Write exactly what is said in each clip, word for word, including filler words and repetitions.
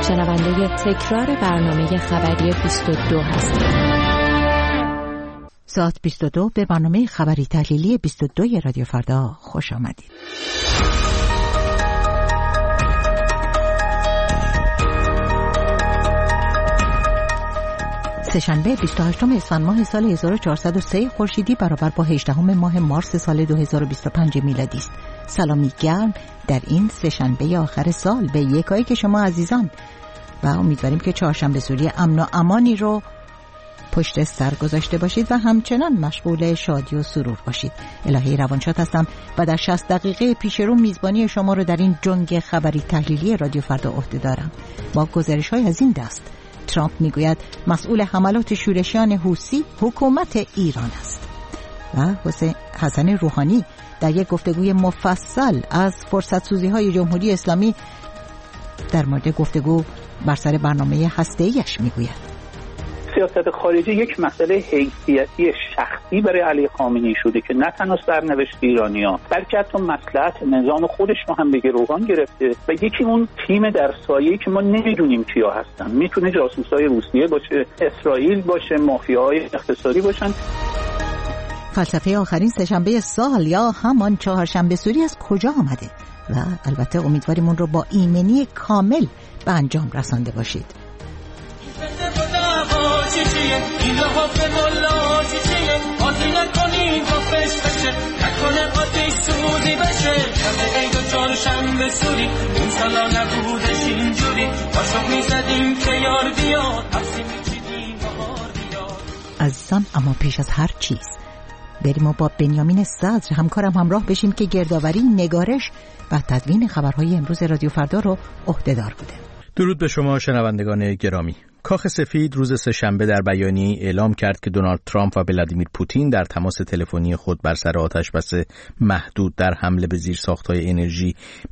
شنونده تکرار برنامه خبری بیست و دو هستید. ساعت بیست و دو به برنامه خبری تحلیلی بیست و دو رادیو فردا خوش آمدید. سه‌شنبه بیست و هشتم اسفند ماه سال هزار و چهارصد و سه خورشیدی برابر با هجدهم ماه مارس سال دو هزار و بیست و پنج میلادی است. سلامی گرم در این سه‌شنبه آخر سال به یکایی که شما عزیزان و امیدواریم که چهارشنبه سوری امن و امانی رو پشت سر گذاشته باشید و همچنان مشغول شادی و سرور باشید. الهی روانشاد هستم و در شصت دقیقه پیش رو میزبانی شما رو در این جنگ خبری تحلیلی رادیو فردا عهده دارم. با گزارش‌های از این دست: ترامپ میگوید مسئول حملات شورشیان حوثی حکومت ایران است و حسن روحانی در یک گفتگوی مفصل از فرصت‌سوزی‌های جمهوری اسلامی در مورد گفتگو بر سر برنامه هسته‌ایش میگوید. سیاست خارجی یک مسئله حیثیتی شخصی برای علی خامنه‌ای شده که نه تنها سرنوشت ایرانی‌ها بلکه حتی مصلحت نظام خودش رو هم به گروگان گرفته و یکی اون تیم در سایه‌ای که ما نمیدونیم کیا هستن، میتونه جاسوسای روسیه باشه، اسرائیل باشه، مافیاهای اقتصادی باشن. فلسفه آخرین سه‌شنبه سال یا همان چهارشنبه سوری از کجا آمده و البته امیدواریم اون رو با ایمنی کامل به انجام رسانده باشید. این لحاف ملا چیچیه آزی نکنین حافظ بشه نکنه آتیش سوزی بشه شمه عید و چهارشنبه سوری اون سالا نبودش اینجوری عاشق میزدیم که یار بیاد حفظی میچیدیم بهار بیاد. عزیزان، اما پیش از هر چیز بریم و با بنیامین صدر همکارم همراه بشیم که گردآوری، نگارش و تدوین خبرهای امروز رادیو فردا رو عهده‌دار بوده. درود به شما شنوندگان گرامی. کاخ سفید روز سه‌شنبه در بیانیه‌ای اعلام کرد که دونالد ترامپ و ولادیمیر پوتین در تماس تلفنی خود بر سر آتش‌بس محدود در حمله به زیرساخت‌های انرژی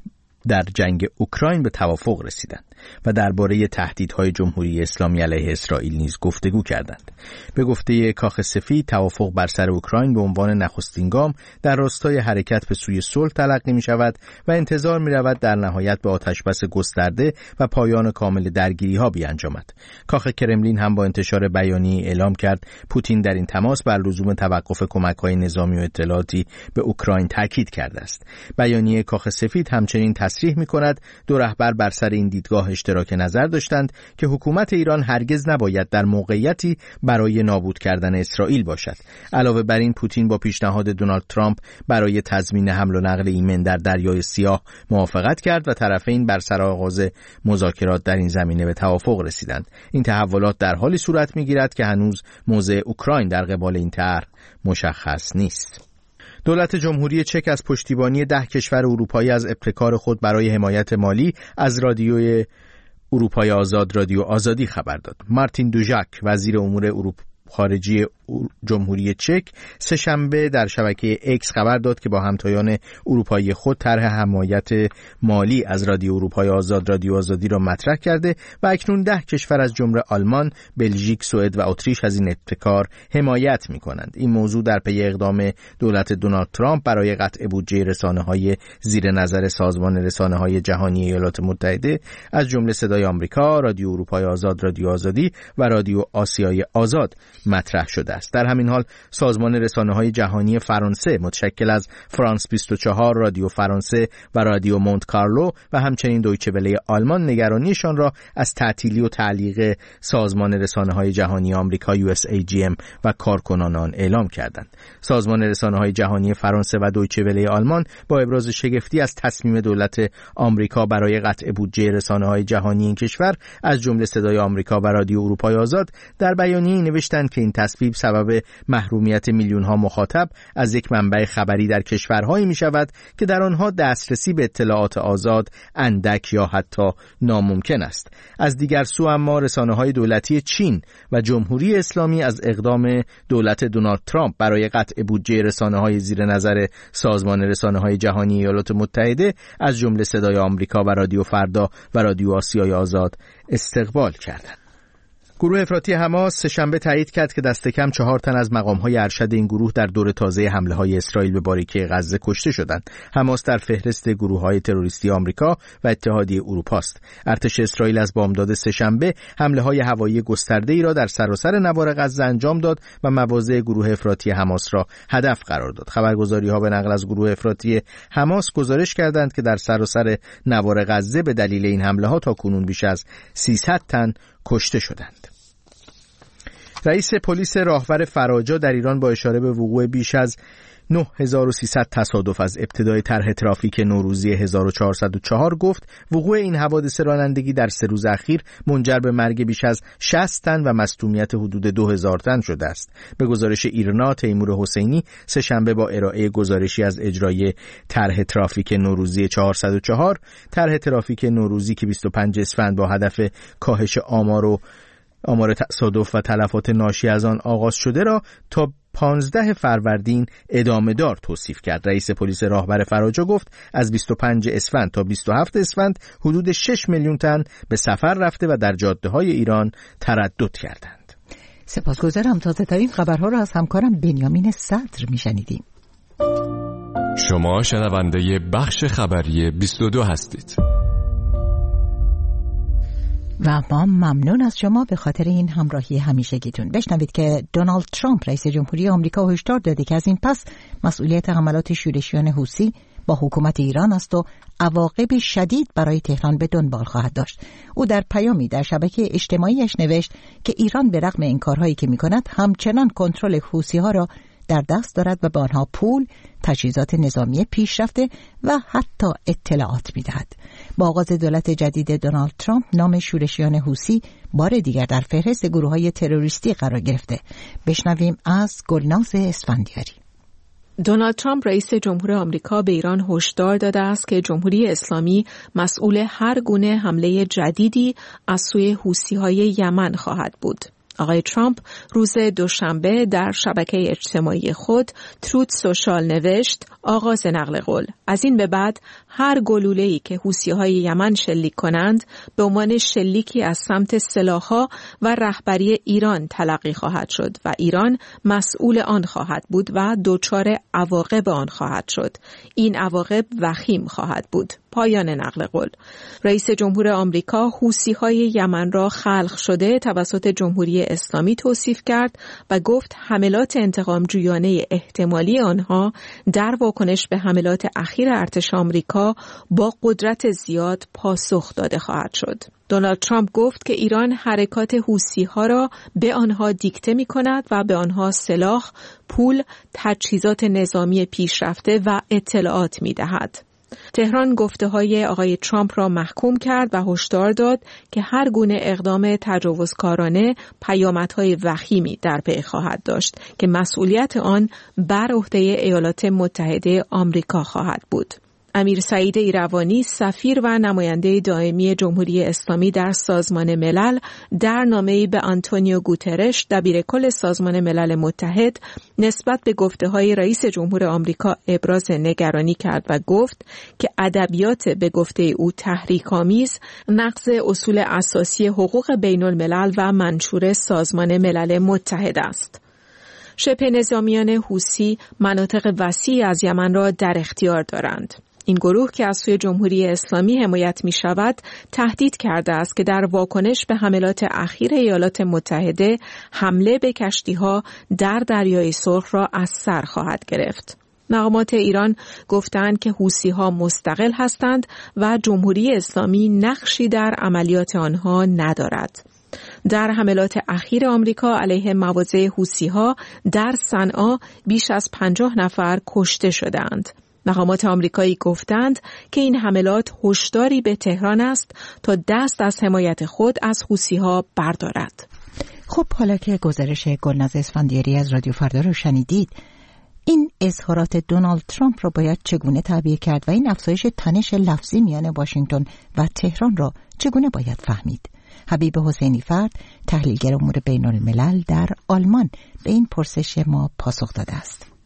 در جنگ اوکراین به توافق رسیدند و درباره تهدیدهای جمهوری اسلامی علیه اسرائیل نیز گفتگو کردند. به گفته کاخ سفید، توافق بر سر اوکراین به عنوان نخستین گام در راستای حرکت به سوی صلح تلقی می شود و انتظار می رود در نهایت به آتشبس گسترده و پایان کامل درگیری ها بیانجامد. کاخ کرملین هم با انتشار بیانیه اعلام کرد پوتین در این تماس بر لزوم توقف کمک‌های نظامی و اطلاعاتی به اوکراین تاکید کرده است. بیانیه کاخ سفید همچنین تصریح می کند دو رهبر بر سر این دیدگاه اشتراک نظر داشتند که حکومت ایران هرگز نباید در موقعیتی برای نابود کردن اسرائیل باشد. علاوه بر این، پوتین با پیشنهاد دونالد ترامپ برای تضمین حمل و نقل ایمن در دریای سیاه موافقت کرد و طرفین بر سر آغاز مذاکرات در این زمینه به توافق رسیدند. این تحولات در حالی صورت می‌گیرد که هنوز موضع اوکراین در قبال این طرح مشخص نیست. دولت جمهوری چک از پشتیبانی ده کشور اروپایی از ابتکار خود برای حمایت مالی از رادیوی اروپای آزاد رادیو آزادی خبر داد. مارتین دوژاک، وزیر امور اروپا خارجی جمهوری چک، سه‌شنبه در شبکه اکس خبر داد که با همتایان اروپایی خود طرح حمایت مالی از رادیو اروپای آزاد رادیو آزادی را مطرح کرده و اکنون ده کشور از جمله آلمان، بلژیک، سوئد و اتریش از این ابتکار حمایت می‌کنند. این موضوع در پی اقدام دولت دونالد ترامپ برای قطع بودجه رسانه‌های زیر نظر سازمان رسانه‌های جهانی ایالات متحده از جمله صدای آمریکا، رادیو اروپای آزاد رادیو آزادی و رادیو آسیای آزاد مطرح شده است. در همین حال سازمان رسانه‌های جهانی فرانسه متشکل از فرانس بیست و چهار، رادیو فرانسه و رادیو مونت کارلو و همچنین دویچه وله آلمان نگرانیشان را از تعطیلی و تعلیق سازمان رسانه‌های جهانی آمریکا یو اس ای جی ام و کارکنان آن اعلام کردند. سازمان رسانه‌های جهانی فرانسه و دویچه وله آلمان با ابراز شگفتی از تصمیم دولت آمریکا برای قطع بودجه رسانه‌های جهانی این کشور از جمله صدای آمریکا و رادیو اروپای آزاد در بیانیه‌ای نوشتند که این تصویب سبب محرومیت میلیون‌ها مخاطب از یک منبع خبری در کشورهایی می‌شود که در آنها دسترسی به اطلاعات آزاد اندک یا حتی ناممکن است. از دیگر سو اما رسانه‌های دولتی چین و جمهوری اسلامی از اقدام دولت دونالد ترامپ برای قطع بودجه رسانه‌های زیر نظر سازمان رسانه‌های جهانی ایالات متحده از جمله صدای آمریکا و رادیو فردا و رادیو آسیای آزاد استقبال کردند. گروه افراطی حماس سه‌شنبه تایید کرد که دست کم چهار تن از مقام‌های ارشد این گروه در دور تازه حمله‌های اسرائیل به باریکه غزه کشته شدند. حماس در فهرست گروه‌های تروریستی آمریکا و اتحادیه اروپا است. ارتش اسرائیل از بامداد سه‌شنبه حمله‌های هوایی گسترده‌ای را در سراسر نوار غزه انجام داد و مواضع گروه افراطی حماس را هدف قرار داد. خبرگزاری‌ها به نقل از گروه افراطی حماس گزارش کردند که در سراسر نوار غزه به دلیل این حمله‌ها تاکنون بیش از سیصد تن کشته شدند. رئیس پلیس راهور فراجا در ایران با اشاره به وقوع بیش از نه هزار و سیصد تصادف از ابتدای طرح ترافیک نوروزی هزار و چهارصد و چهار گفت وقوع این حوادث رانندگی در سه روز اخیر منجر به مرگ بیش از شصت تن و مصدومیت حدود دو هزار تن شده است. به گزارش ایرنا، تیمور حسینی سه‌شنبه با ارائه گزارشی از اجرای طرح ترافیک نوروزی چهارصد و چهار، طرح ترافیک نوروزی که بیست و پنج اسفند با هدف کاهش آمار و آمار تصادف و تلفات ناشی از آن آغاز شده را تا پانزده فروردین ادامه دار توصیف کرد. رئیس پلیس راهور فراجا گفت از بیست و پنج اسفند تا بیست و هفت اسفند حدود شش میلیون تن به سفر رفته و در جاده‌های ایران تردد کردند. سپاسگزارم. تازه ترین خبرها را از همکارم بنیامین صدر میشنیدیم. شما شنونده بخش خبری بیست و دو هستید. و ما ممنون از شما به خاطر این همراهی همیشگیتون. بشنوید که دونالد ترامپ رئیس جمهوری آمریکا هشدار داده که از این پس مسئولیت حملات شورشیان حوثی با حکومت ایران است و عواقب شدید برای تهران به دنبال خواهد داشت. او در پیامی در شبکه اجتماعیش نوشت که ایران به رغم این کارهایی که می‌کند همچنان کنترل حوثی‌ها را در دست دارد و به آنها پول، تجهیزات نظامی پیشرفته و حتی اطلاعات می‌دهد. با آغاز دولت جدید دونالد ترامپ نام شورشیان حوثی بار دیگر در فهرست گروه‌های تروریستی قرار گرفته. بشنویم از گلناز اسفندیاری. دونالد ترامپ رئیس جمهور آمریکا به ایران هشدار داده است که جمهوری اسلامی مسئول هر گونه حمله جدیدی از سوی حوثی‌های یمن خواهد بود. آقای ترامپ روز دوشنبه در شبکه اجتماعی خود تروت سوشال نوشت آغاز نقل قول. از این به بعد هر گلوله‌ای که حوثی‌های یمن شلیک کنند به عنوان شلیکی از سمت سلاح‌ها و رهبری ایران تلقی خواهد شد و ایران مسئول آن خواهد بود و دچار عواقب آن خواهد شد. این عواقب وخیم خواهد بود. پایان نقل قول. رئیس جمهور آمریکا حوثی‌های یمن را خلق شده توسط جمهوری اسلامی توصیف کرد و گفت حملات انتقام‌جویانه احتمالی آنها در واکنش به حملات اخیر ارتش آمریکا با قدرت زیاد پاسخ داده خواهد شد. دونالد ترامپ گفت که ایران حرکات حوثی‌ها را به آنها دیکته می‌کند و به آنها سلاح، پول، تجهیزات نظامی پیشرفته و اطلاعات می‌دهد. تهران گفته‌های آقای ترامپ را محکوم کرد و هشدار داد که هر گونه اقدام تجاوزکارانه پیامدهای وخیمی در پی خواهد داشت که مسئولیت آن بر عهده ایالات متحده آمریکا خواهد بود. امیر سعید ایروانی سفیر و نماینده دائمی جمهوری اسلامی در سازمان ملل در نامه‌ای به آنتونیو گوترش دبیرکل سازمان ملل متحد نسبت به گفته‌های رئیس جمهور آمریکا ابراز نگرانی کرد و گفت که ادبیات به گفته او تحریک‌آمیز نقض اصول اساسی حقوق بین‌الملل و منشور سازمان ملل متحد است. شبه نظامیان حوثی مناطق وسیعی از یمن را در اختیار دارند. این گروه که از سوی جمهوری اسلامی حمایت می شود تهدید کرده است که در واکنش به حملات اخیر ایالات متحده حمله به کشتی‌ها در دریای سرخ را از سر خواهد گرفت. مقامات ایران گفتند که حوثی‌ها مستقل هستند و جمهوری اسلامی نقشی در عملیات آنها ندارد. در حملات اخیر آمریکا علیه مواضع حوثی‌ها در صنعا بیش از پنجاه نفر کشته شدند. مقامات آمریکایی گفتند که این حملات هشداری به تهران است تا دست از حمایت خود از حوثی‌ها بردارد. خب حالا که گزارش گلناز اسفندیاری از رادیو فردا رو شنیدید، این اظهارات دونالد ترامپ رو باید چگونه تعبیر کرد و این افزایش تنش لفظی میان واشنگتن و تهران را چگونه باید فهمید؟ حبیب حسینی فرد، تحلیلگر امور بین الملل در آلمان، به این پرسش ما پاسخ داده است.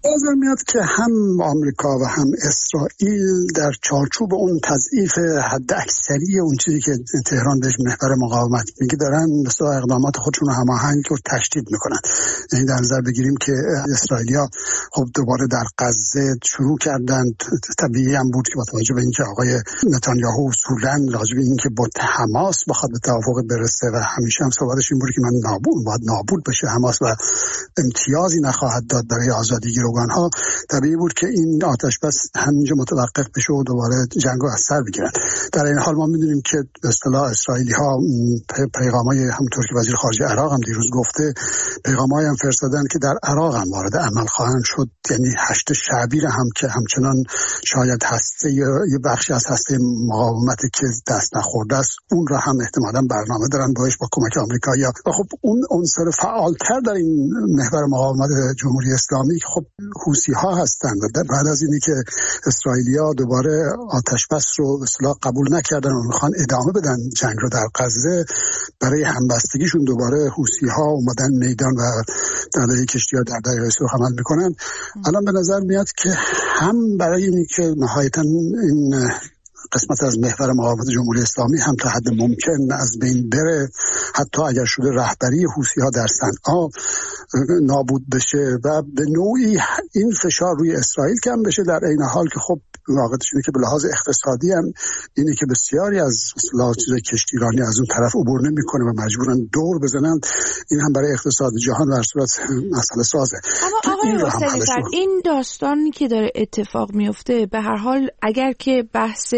نظر میاد که هم آمریکا و هم اسرائیل در چارچوب اون تضعیف حد اکثری اون چیزی که تهران بهش محور مقاومت میگه دارن مثلا اقدامات خودشون رو هماهنگ و تشدید میکنن. یعنی در نظر بگیریم که اسرائیلیا خب دوباره در غزه شروع کردن. طبیعی هم بود که با توجه به اینکه آقای نتانیاهو اصولاً راجع به اینکه با حماس بخواد به توافق برسه و همیشه هم صحبتش این بود که من نابود باید نابود بشه حماس و امتیازی نخواهد داد برای آزادی گروگان‌ها، طبیعی بود که این آتش بس همینجا متوقف بشه و دوباره جنگو از سر بگیرن. در این حال ما می‌دونیم که به اصطلاح اسرائیلی‌ها پیغامای همونطور که وزیر خارجه عراق هم دیروز گفته پیغامای هم فرستادن که در عراق هم وارد عمل خواهند شد. یعنی هشت شعبی هم که همچنان شاید هسته یه بخشی از هسته مقاومت که دست نخورده است اون را هم احتمالاً برنامه دارن باش با کمک آمریکایی‌ها. و خب اون عنصر فعالتر در این محور مقاومت جمهوری اسلامی خب حوثی‌ها هستند. و بعد از اینی که اسرائیلی‌ها دوباره آتش بس رو به اصطلاح قبول نکردن و میخوان ادامه بدن جنگ رو در غزه، برای همبستگیشون دوباره حوثی‌ها اومدن میدان و در کشتی‌ها در دریای سرخ عمل میکنن. الان به نظر میاد که هم برای اینی که نهایتاً این قسمت از محور مقاومت جمهوری اسلامی هم تا حد ممکن از بین بره، حتی اگر شده رهبری حوثی‌ها در صنعا نابود بشه و به نوعی این فشار روی اسرائیل کم بشه، در عین حال که خب واقعیتش اینه که به لحاظ اقتصادی هم اینه که بسیاری از اصطلاح چیز کشتیرانی از اون طرف عبور نمی‌کنه و مجبورن دور بزنن. این هم برای اقتصاد جهان در صورت مسئله سازه. اما آقای حسینی فرد، این داستانی که داره اتفاق میفته به هر حال اگر که بحث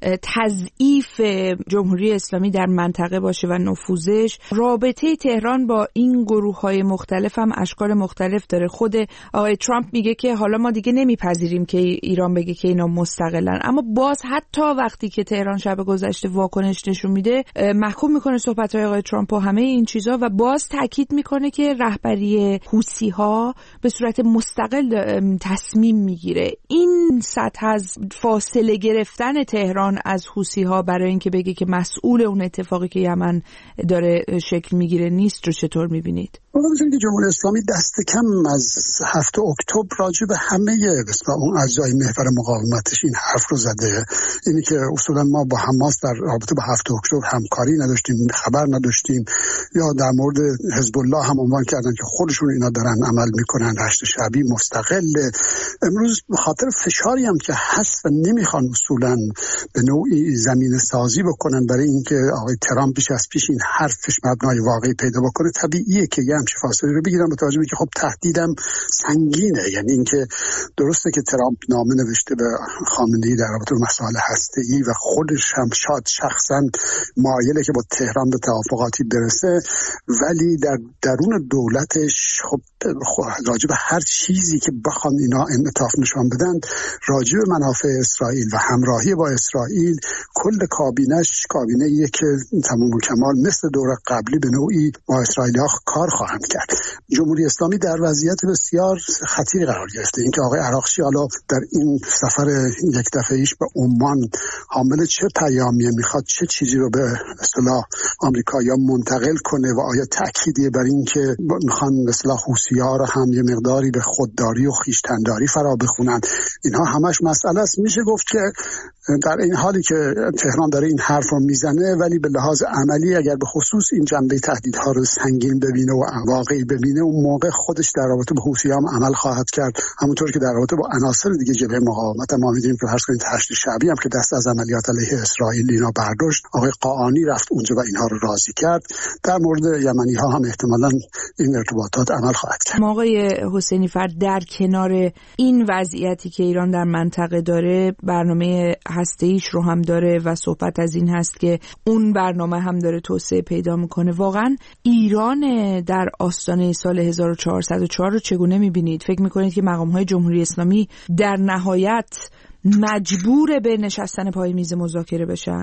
تضعیف جمهوری اسلامی در منطقه باشه و نفوذش، رابطه تهران با این گروه‌های مختلف هم اشکال مختلف داره. خود آقای ترامپ میگه که حالا ما دیگه نمیپذیریم که ایران بگه که اینا مستقلن، اما باز حتی وقتی که تهران شب گذشته واکنش نشون میده محکوم میکنه صحبت‌های آقای ترامپ و همه این چیزا و باز تاکید میکنه که رهبری حوثی‌ها به صورت مستقل تصمیم میگیره. این سطح از فاصله گرفتن تهران از حوثی‌ها برای اینکه بگه که مسئول اون اتفاقی که یمن داره شکل میگیره نیست رو چطور میبینید؟ می‌دونید که جمهوری اسلامی دست کم از هفته اکتبر راجع به همه مثلا اون اجزای محور مقاومتش این حرف رو زده. اینی که اصولا ما با حماس در رابطه با هفته اکتبر همکاری نداشتیم، خبر نداشتیم، یا در مورد حزب الله هم عنوان کردن که خودشون اینا دارن عمل میکنن، هشت شعبی مستقل. امروز به خاطر فشاری هم که هست و نمیخوان اصولا به نوعی زمین سازی بکنن برای اینکه آقای ترامپ بیش از پیش این حرفش مبنای واقعی پیدا بکنه، طبیعیه که یه همچین فاصله رو بگیرن. متوجه میشه که خب تهدیدم سنگینه. یعنی اینکه درسته که ترامپ نامه نوشته به خامنه‌ای در رابطه با مسائل هسته‌ای و خودش هم شاید شخصا مایله که با تهران به توافقاتی برسه، ولی در درون دولتش خب راجع به هر چیزی که بخوان اینا انعطاف نشان بدن، راجع به منافع اسرائیل و همراهی با اسرائیل، کل کابینش کابینه‌ایه که تمام و کمال مثل دور قبلی به نوعی با اسرائیلی‌ها کار خواهند کرد. جمهوری اسلامی در وضعیت بسیار خطیری قرار گرفته. اینکه آقای عراقچی حالا در این سفر یک دفعه‌ایش به عمان حامل چه پیامیه میخواد چه چیزی رو به اصطلاح آمریکایی‌ها منتقل کنه و آیا تأکیدیه بر این که میخوان به اصطلاح حوثی‌ها رو هم یه مقداری به خودداری و خویشتن‌داری فرا بخونن، اینها همش مسئله است. میشه گفت که در این حالی که تهران داره این حرف رو میزنه، ولی به لحاظ عملی اگر به خصوص این جنبه تهدیدها رو سنگین ببینه و واقعی ببینه، اون موقع خودش در رابطه با حوثی‌ها هم عمل خواهد کرد. همونطور که در رابطه با عناصر دیگه جبهه مقاومت ما می‌دونیم که فرض کنید هشت شعبی هم که دست از عملیات علیه اسرائیل اینا برداشت، آقای قاآنی رفت اونجا و اینها رو راضی کرد. در مورد یمنی‌ها هم احتمالاً این ارتباطات عمل خواهد کرد. آقای حسینی فرد، در کنار این وضعیتی که ایران در منطقه داره، برنامه هسته‌ایش رو هم داره و صحبت از این هست که اون برنامه هم داره توسعه پیدا میکنه. واقعا ایران در آستانه سال هزار و چهارصد و چهار رو چگونه میبینید؟ فکر میکنید که مقام‌های جمهوری اسلامی در نهایت مجبور به نشستن پای میز مذاکره بشن؟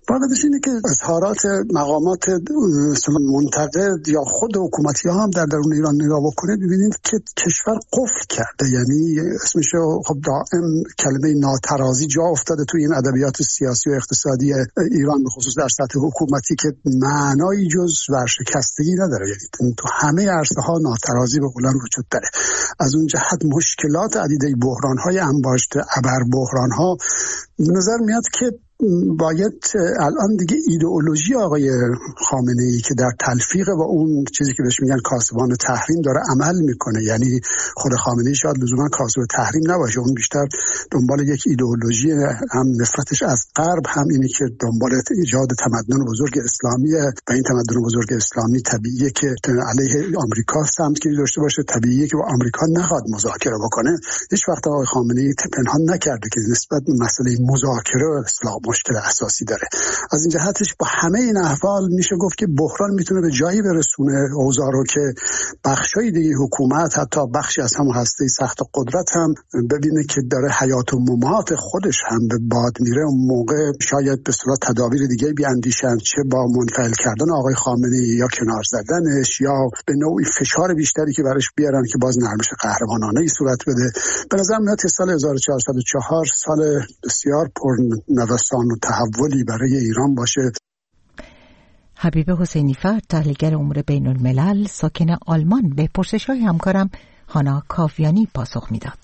واقعیتش اینه که اظهارات مقامات منتقد یا خود حکومتی ها هم در درون ایران نگاه بکنید ببینید که کشور قفل کرده، یعنی اسمشو خب دائم کلمه ناترازی جا افتاده توی این ادبیات سیاسی و اقتصادی ایران، به خصوص در سطح حکومتی، که معنایی جز ورشکستگی نداره. یعنی تو همه عرصه ها ناترازی به قولن وجود داره. از اون جهت مشکلات عدیده، بحران های انباشته، ابر بحران ها، نظر میاد که باید الان دیگه ایدئولوژی آقای خامنه‌ای که در تلفیق با اون چیزی که بهش میگن کاسبان تحریم داره عمل میکنه، یعنی خود خامنه‌ای شاید لزوما کاسب تحریم نباشه، اون بیشتر دنبال یک ایدئولوژی هم نفرتش از غرب، هم اینی که دنبال ایجاد تمدن بزرگ اسلامیه و این تمدن بزرگ اسلامی طبیعیه که علیه آمریکا سمتگیری داشته باشه، طبیعیه که با آمریکا نخواد مذاکره بکنه. هیچ وقت آقای خامنه‌ای پنهان نکرده که نسبت به مسئله مذاکره و اسلام مشکل اساسی داره. از این جهتش با همه این احوال میشه گفت که بحران میتونه به جایی برسونه اوضاع رو که بخشای دیگه حکومت، حتی بخشی از هم هسته سخت قدرت هم ببینه که داره حیات و ممات خودش هم به باد میره. اون موقع شاید به صورت تدابیر دیگه بیاندیشن، چه با منفعل کردن آقای خامنه‌ای یا کنار زدنش یا به نوعی فشار بیشتری که براش بیارن که باز نرمش قهرمانانه ای صورت بده. به نظر میاد سال هزار و چهارصد و چهار سال بسیار پرنوسان و تحولی برای ایران باشه. حبیب حسینی فرد، تحلیلگر امور بین الملل، ساکن آلمان، به پرسش‌های همکارم هانا کاویانی پاسخ میداد.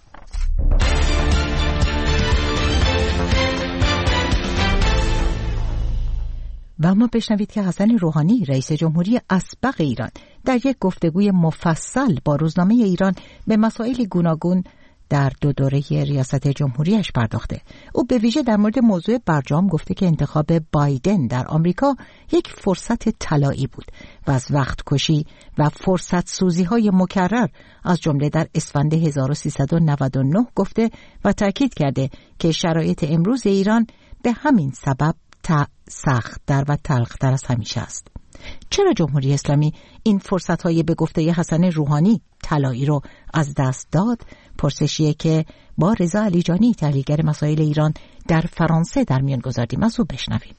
و اما بشنوید که حسن روحانی، رئیس جمهوری اسبق ایران، در یک گفتگوی مفصل با روزنامه ایران به مسائل گوناگون در دو دوره ریاست جمهوریش پرداخته. او به ویژه در مورد موضوع برجام گفته که انتخاب بایدن در آمریکا یک فرصت طلایی بود و از وقت کشی و فرصت سوزی های مکرر از جمله در اسفند هزار و سیصد و نود و نه گفته و تاکید کرده که شرایط امروز ایران به همین سبب سخت‌تر و تلخ‌تر از همیشه است. چرا جمهوری اسلامی این فرصت‌های به گفته حسن روحانی طلایی رو از دست داد؟ پرسشیه که با رضا علیجانی، تحلیلگر مسائل ایران در فرانسه، در میان گذاردیم. از او بشنویم.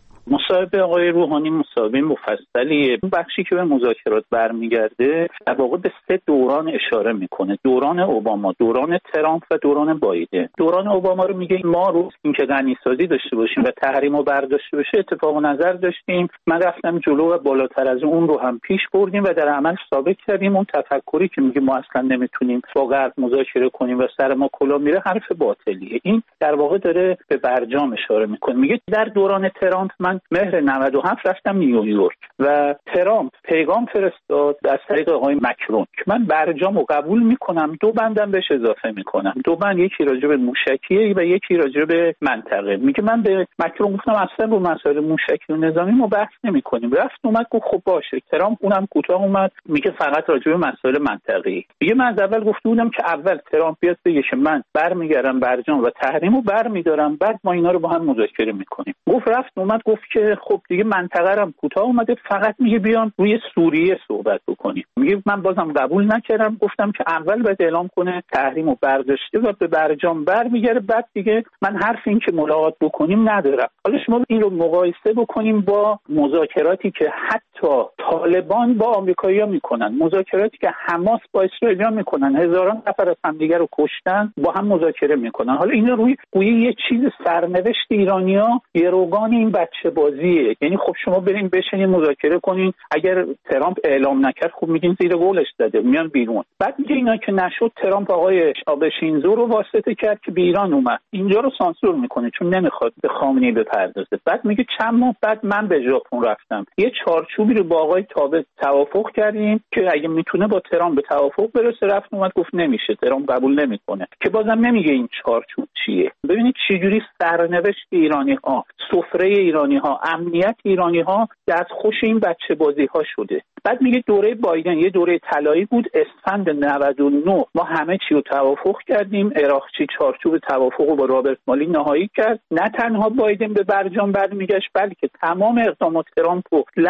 مصاحبه آقای روحانی مصاحبه مفصلیه. بخشی که به مذاکرات برمیگرده در واقع به سه دوران اشاره میکنه: دوران اوباما، دوران ترامپ و دوران بایدن. دوران اوباما رو میگه ما رو اینکه غنیسازی داشته باشیم و تحریم رو برداشته بشه اتفاق نظر داشتیم، من رفتم جلو و بالاتر از اون رو هم پیش بردیم و در عمل ثابت کردیم اون تفکری که میگه ما اصلا نمیتونیم با غرب مذاکره کنیم و سر ما کلا میره حرف باطلیه. این در واقع داره به برجام اشاره میکنه. میگه در دوران ترامپ من مهر نود و هفت رفتم نیویورک و ترامپ پیغام فرستاد از طریق آقای مکرون که من برجام رو قبول میکنم، دو بندم بهش اضافه میکنم، دو بند، یکی راجع به موشکیه و یکی راجع به منطقه. میگه من به مکرون گفتم اصلا رو مسائل موشکی و نظامی ما بحث نمیکنیم. رفت اومد گفت خب باشه. ترامپ اونم کوتاه اومد میگه فقط راجع به مسائل منطقه‌ای. میگه من از اول گفته بودم که اول ترامپ بیاد بگه که من برمیگردم برجام و تحریمو برمیدارم، بعد ما اینا رو با هم مذاکره میکنیم. گفت رفت اومد گفت که خب دیگه منطقه هم کوتاه اومده، فقط میگه بیان روی سوریه صحبت بکنیم. میگه من بازم قبول نکردم، گفتم که اول باید اعلام کنه تحریمو برداشته و به برجام برمیگره، بعد دیگه من حرف این که ملاقات بکنیم ندارم. حالا شما این رو مقایسه بکنیم با مذاکراتی که حتی طالبان با آمریکایی‌ها میکنن، مذاکراتی که حماس با اسرائیلی‌ها میکنن، هزاران نفر از همدیگه رو کشتن، با هم مذاکره میکنن. حالا اینا روی گویا یه چیز سرنوشت ایرانی‌ها گروگان این بچه بازیه. یعنی خب شما برین بشینین مذاکره کنین، اگر ترامپ اعلام نکرد خب میگین زیر قولش داده، میان بیرون. بعد میگه اینا که نشد ترامپ آقای آبه شینزو رو واسطه کرد که به ایران اومد، اینجا رو سانسور میکنه چون نمیخواد به خامنه‌ای بپردازه. بعد میگه چند ماه بعد من به ژاپن رفتم، یه چارچوبی رو با آقای تابه توافق کردیم که اگه میتونه با ترامپ به توافق برسه. رفت اومد گفت نمیشه، ترامپ قبول نمیکنه، که بازم نمیگه این چارچوب چیه. ببینید چجوری سرنوشت ایرانی ها، سفره ایرانی ها، امنیت ایرانی ها دستخوش این بچه بازی ها شده. بعد میگه دوره بایدن یه دوره طلایی بود، اسفند نود و نه ما همه چی رو توافق کردیم، عراقچی چارچوب توافق رو با رابرت مالی نهایی کرد. نه تنها بایدن به برجام برمیگشت، بلکه تمام اقدامات ترامپ رو لغو میکرد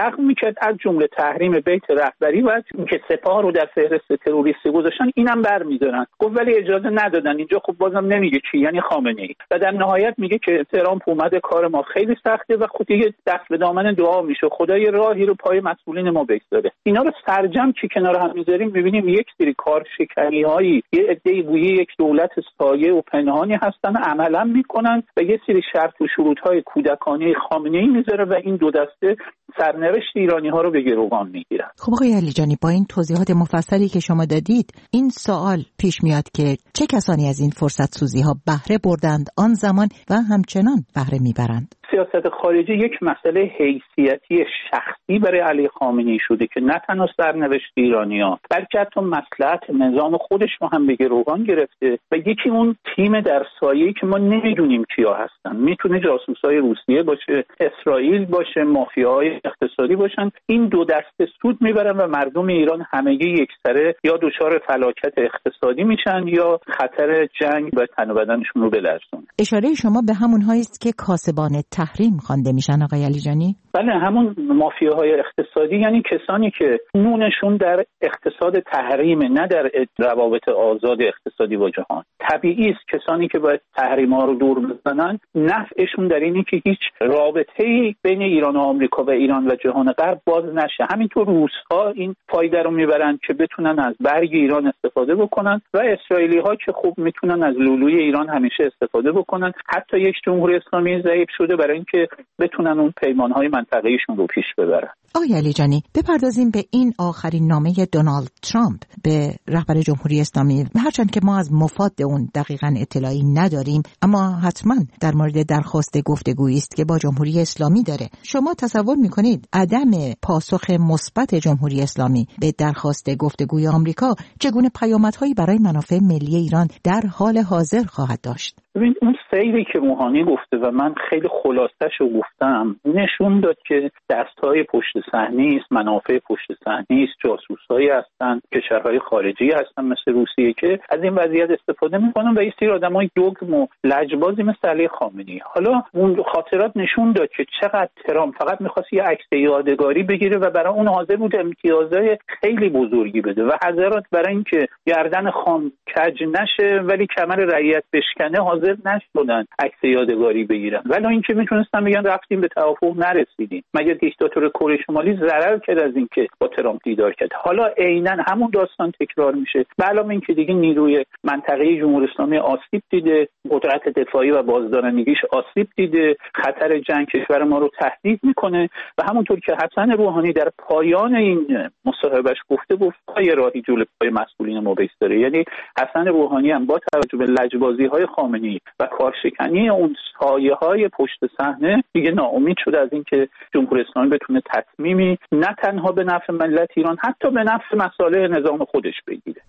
کرد، از جمله تحریم بیت رهبری و اینکه سپاه رو در فهرست تروریستی گذاشتن اینم برمی‌دارن. گفت ولی اجازه ندادن. اینجا خب بازم نمیگه کی، یعنی خامنه‌ای. و در نهایت میگه که ترامپ اومده کار ما خیلی سخته و خود دیگه دست به دامن دعا میشه، خدای راهی رو پای مسئولین ما بگذاره. اینا رو سرجم که کنار هم میذاریم میبینیم یک سری کارشکنی‌هایی، یه عده‌ای گویی یک دولت سایه و پنهانی هستن عملا میکنن و یه سری شرط و شروط‌های کودکانه خامنه‌ای میذاره و این دو دسته سرنوشت ایرانی‌ها رو به گروگان میگیرن. خب آقای علیجانی، با این توضیحات مفصلی که شما دادید این سوال پیش میاد که چه کسانی از این فرصت سوزی ها بهره بردند آن زمان و همچنان بهره میبرند؟ سیاست خارجی یک مسئله حیثیتی شخصی برای علی خامنه‌ای شده که نه تنها سرنوشت ایرانی‌ها بلکه حتی مصلحت نظام خودش رو هم به گروگان گرفته و یکی اون تیم در سایه‌ای که ما نمیدونیم کیا هستن، میتونه جاسوسای روسیه باشه، اسرائیل باشه، مافیاهای اقتصادی باشن. این دو دسته سود میبرن و مردم ایران همگی یکسره یا دچار فلاکت اقتصادی میشن یا خطر جنگ و تن و بدنشون رو بلرزونه. اشاره شما به همونهایی است که کاسبان تحریم خوانده میشن آقای علیجانی؟ بله، همون مافیاهای اقتصادی، یعنی کسانی که نونشون در اقتصاد تحریم نه در روابط آزاد اقتصادی با جهان. طبیعی است کسانی که باید تحریم ها رو دور بزنن نفعشون در اینه که هیچ رابطه‌ای بین ایران و آمریکا و ایران و جهان غرب باز نشه. همینطور روس‌ها این فایده رو میبرن که بتونن از برگ ایران استفاده بکنن و اسرائیلی‌ها که خوب میتونن از لولوی ایران همیشه استفاده بکنن. حتی یک جمهوری اسلامی ضعیف شده برای اینکه بتونن اون پیمان‌های منطقه‌ایشون رو پیش ببرن. آقای علیجانی، بپردازیم به این آخرین نامه دونالد ترامپ به رهبر جمهوری اسلامی. هرچند که ما از مفاد اون دقیقاً اطلاعی نداریم، اما حتما در مورد درخواست گفتگویی است که با جمهوری اسلامی داره. شما تصور می‌کنید عدم پاسخ مثبت جمهوری اسلامی به درخواست گفتگوی آمریکا چگونه پیامدهایی برای منافع ملی ایران در حال حاضر خواهد داشت؟ ببین، اون سیری که روحانی گفته و من خیلی خلاصه‌شو گفتم نشون داد که دست‌های پشت صحنه است، منافع پشت صحنه است، جاسوسایی هستن، کشورهای خارجی هستن مثل روسیه که از این وضعیت استفاده می‌کنن و یه سری آدمای دوگم و لجبازی مثل علی خامنه‌ای. حالا اون خاطرات نشون داد که چقدر ترامپ فقط می‌خواست یه عکس یادگاری بگیره و برای اون حاضر بود امتیازهای خیلی بزرگی بده و حضرات برای اینکه گردن خام کج نشه ولی کمر رعیت بشکنه حاضر نشدن عکس یادگاری بگیرن. ولی اینکه میتونستن بگن رفتیم به توافق نرسیدیم. مگر دیکتاتور کره شمالی ضرر کرد از اینکه با ترامپ دیدار کرد؟ حالا عیناً همون داستان تکرار میشه. به علاوه اینکه دیگه نیروی منطقه جمهوری اسلامی آسیب دیده، قدرت دفاعی و بازدارندگیش آسیب دیده، خطر جنگ کشور ما رو تهدید میکنه و همونطور که حسن روحانی در پایان این مصاحبهش گفته گفت پای راهی جلوی پای مسئولین ما بایستاره. یعنی حسن روحانی هم با توجه به لجبازی‌های خامنه‌ای و کارشکنی اون سایه‌های پشت صحنه دیگه ناامید شده از اینکه جمهوری اسلامی بتونه تصمیمی نه تنها به نفع ملت ایران حتی به نفع مصالح نظام خودش بگیره.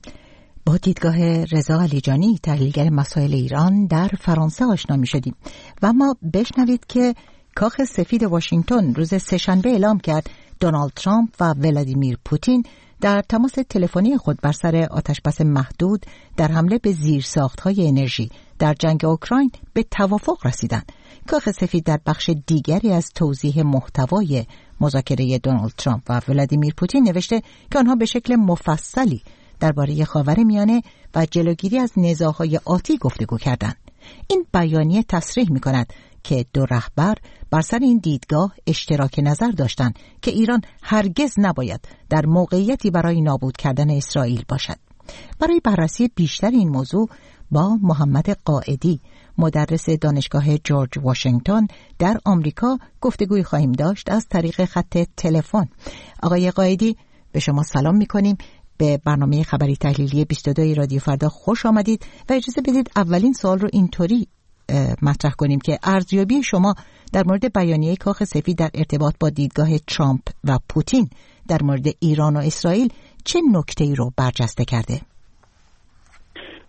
با دیدگاه رضا علیجانی، تحلیلگر مسائل ایران، در فرانسه آشنا می‌شدیم و ما بشنوید که کاخ سفید واشنگتن روز سه‌شنبه اعلام کرد دونالد ترامپ و ولادیمیر پوتین در تماس تلفنی خود بر سر آتشبس محدود در حمله به زیرساخت‌های انرژی در جنگ اوکراین به توافق رسیدند. کاخ سفید در بخش دیگری از توضیح محتوای مذاکره دونالد ترامپ و ولادیمیر پوتین نوشته که آنها به شکل مفصلی درباره خاورمیانه و جلوگیری از نزاع‌های آتی گفتگو کردند. این بیانیه تصریح می‌کند که دو رهبر بر سر این دیدگاه اشتراک نظر داشتند که ایران هرگز نباید در موقعیتی برای نابود کردن اسرائیل باشد. برای بررسی بیشتر این موضوع با محمد قائدی، مدرس دانشگاه جورج واشنگتن در آمریکا گفتگوی خواهیم داشت از طریق خط تلفن. آقای قائدی، به شما سلام می‌کنیم. به برنامه خبری تحلیلی بیست و دو رادیو فردا خوش آمدید و اجازه بدید اولین سوال رو اینطوری مطرح کنیم که ارزیابی شما در مورد بیانیه کاخ سفید در ارتباط با دیدگاه ترامپ و پوتین در مورد ایران و اسرائیل چه نکته‌ای رو برجسته کرده؟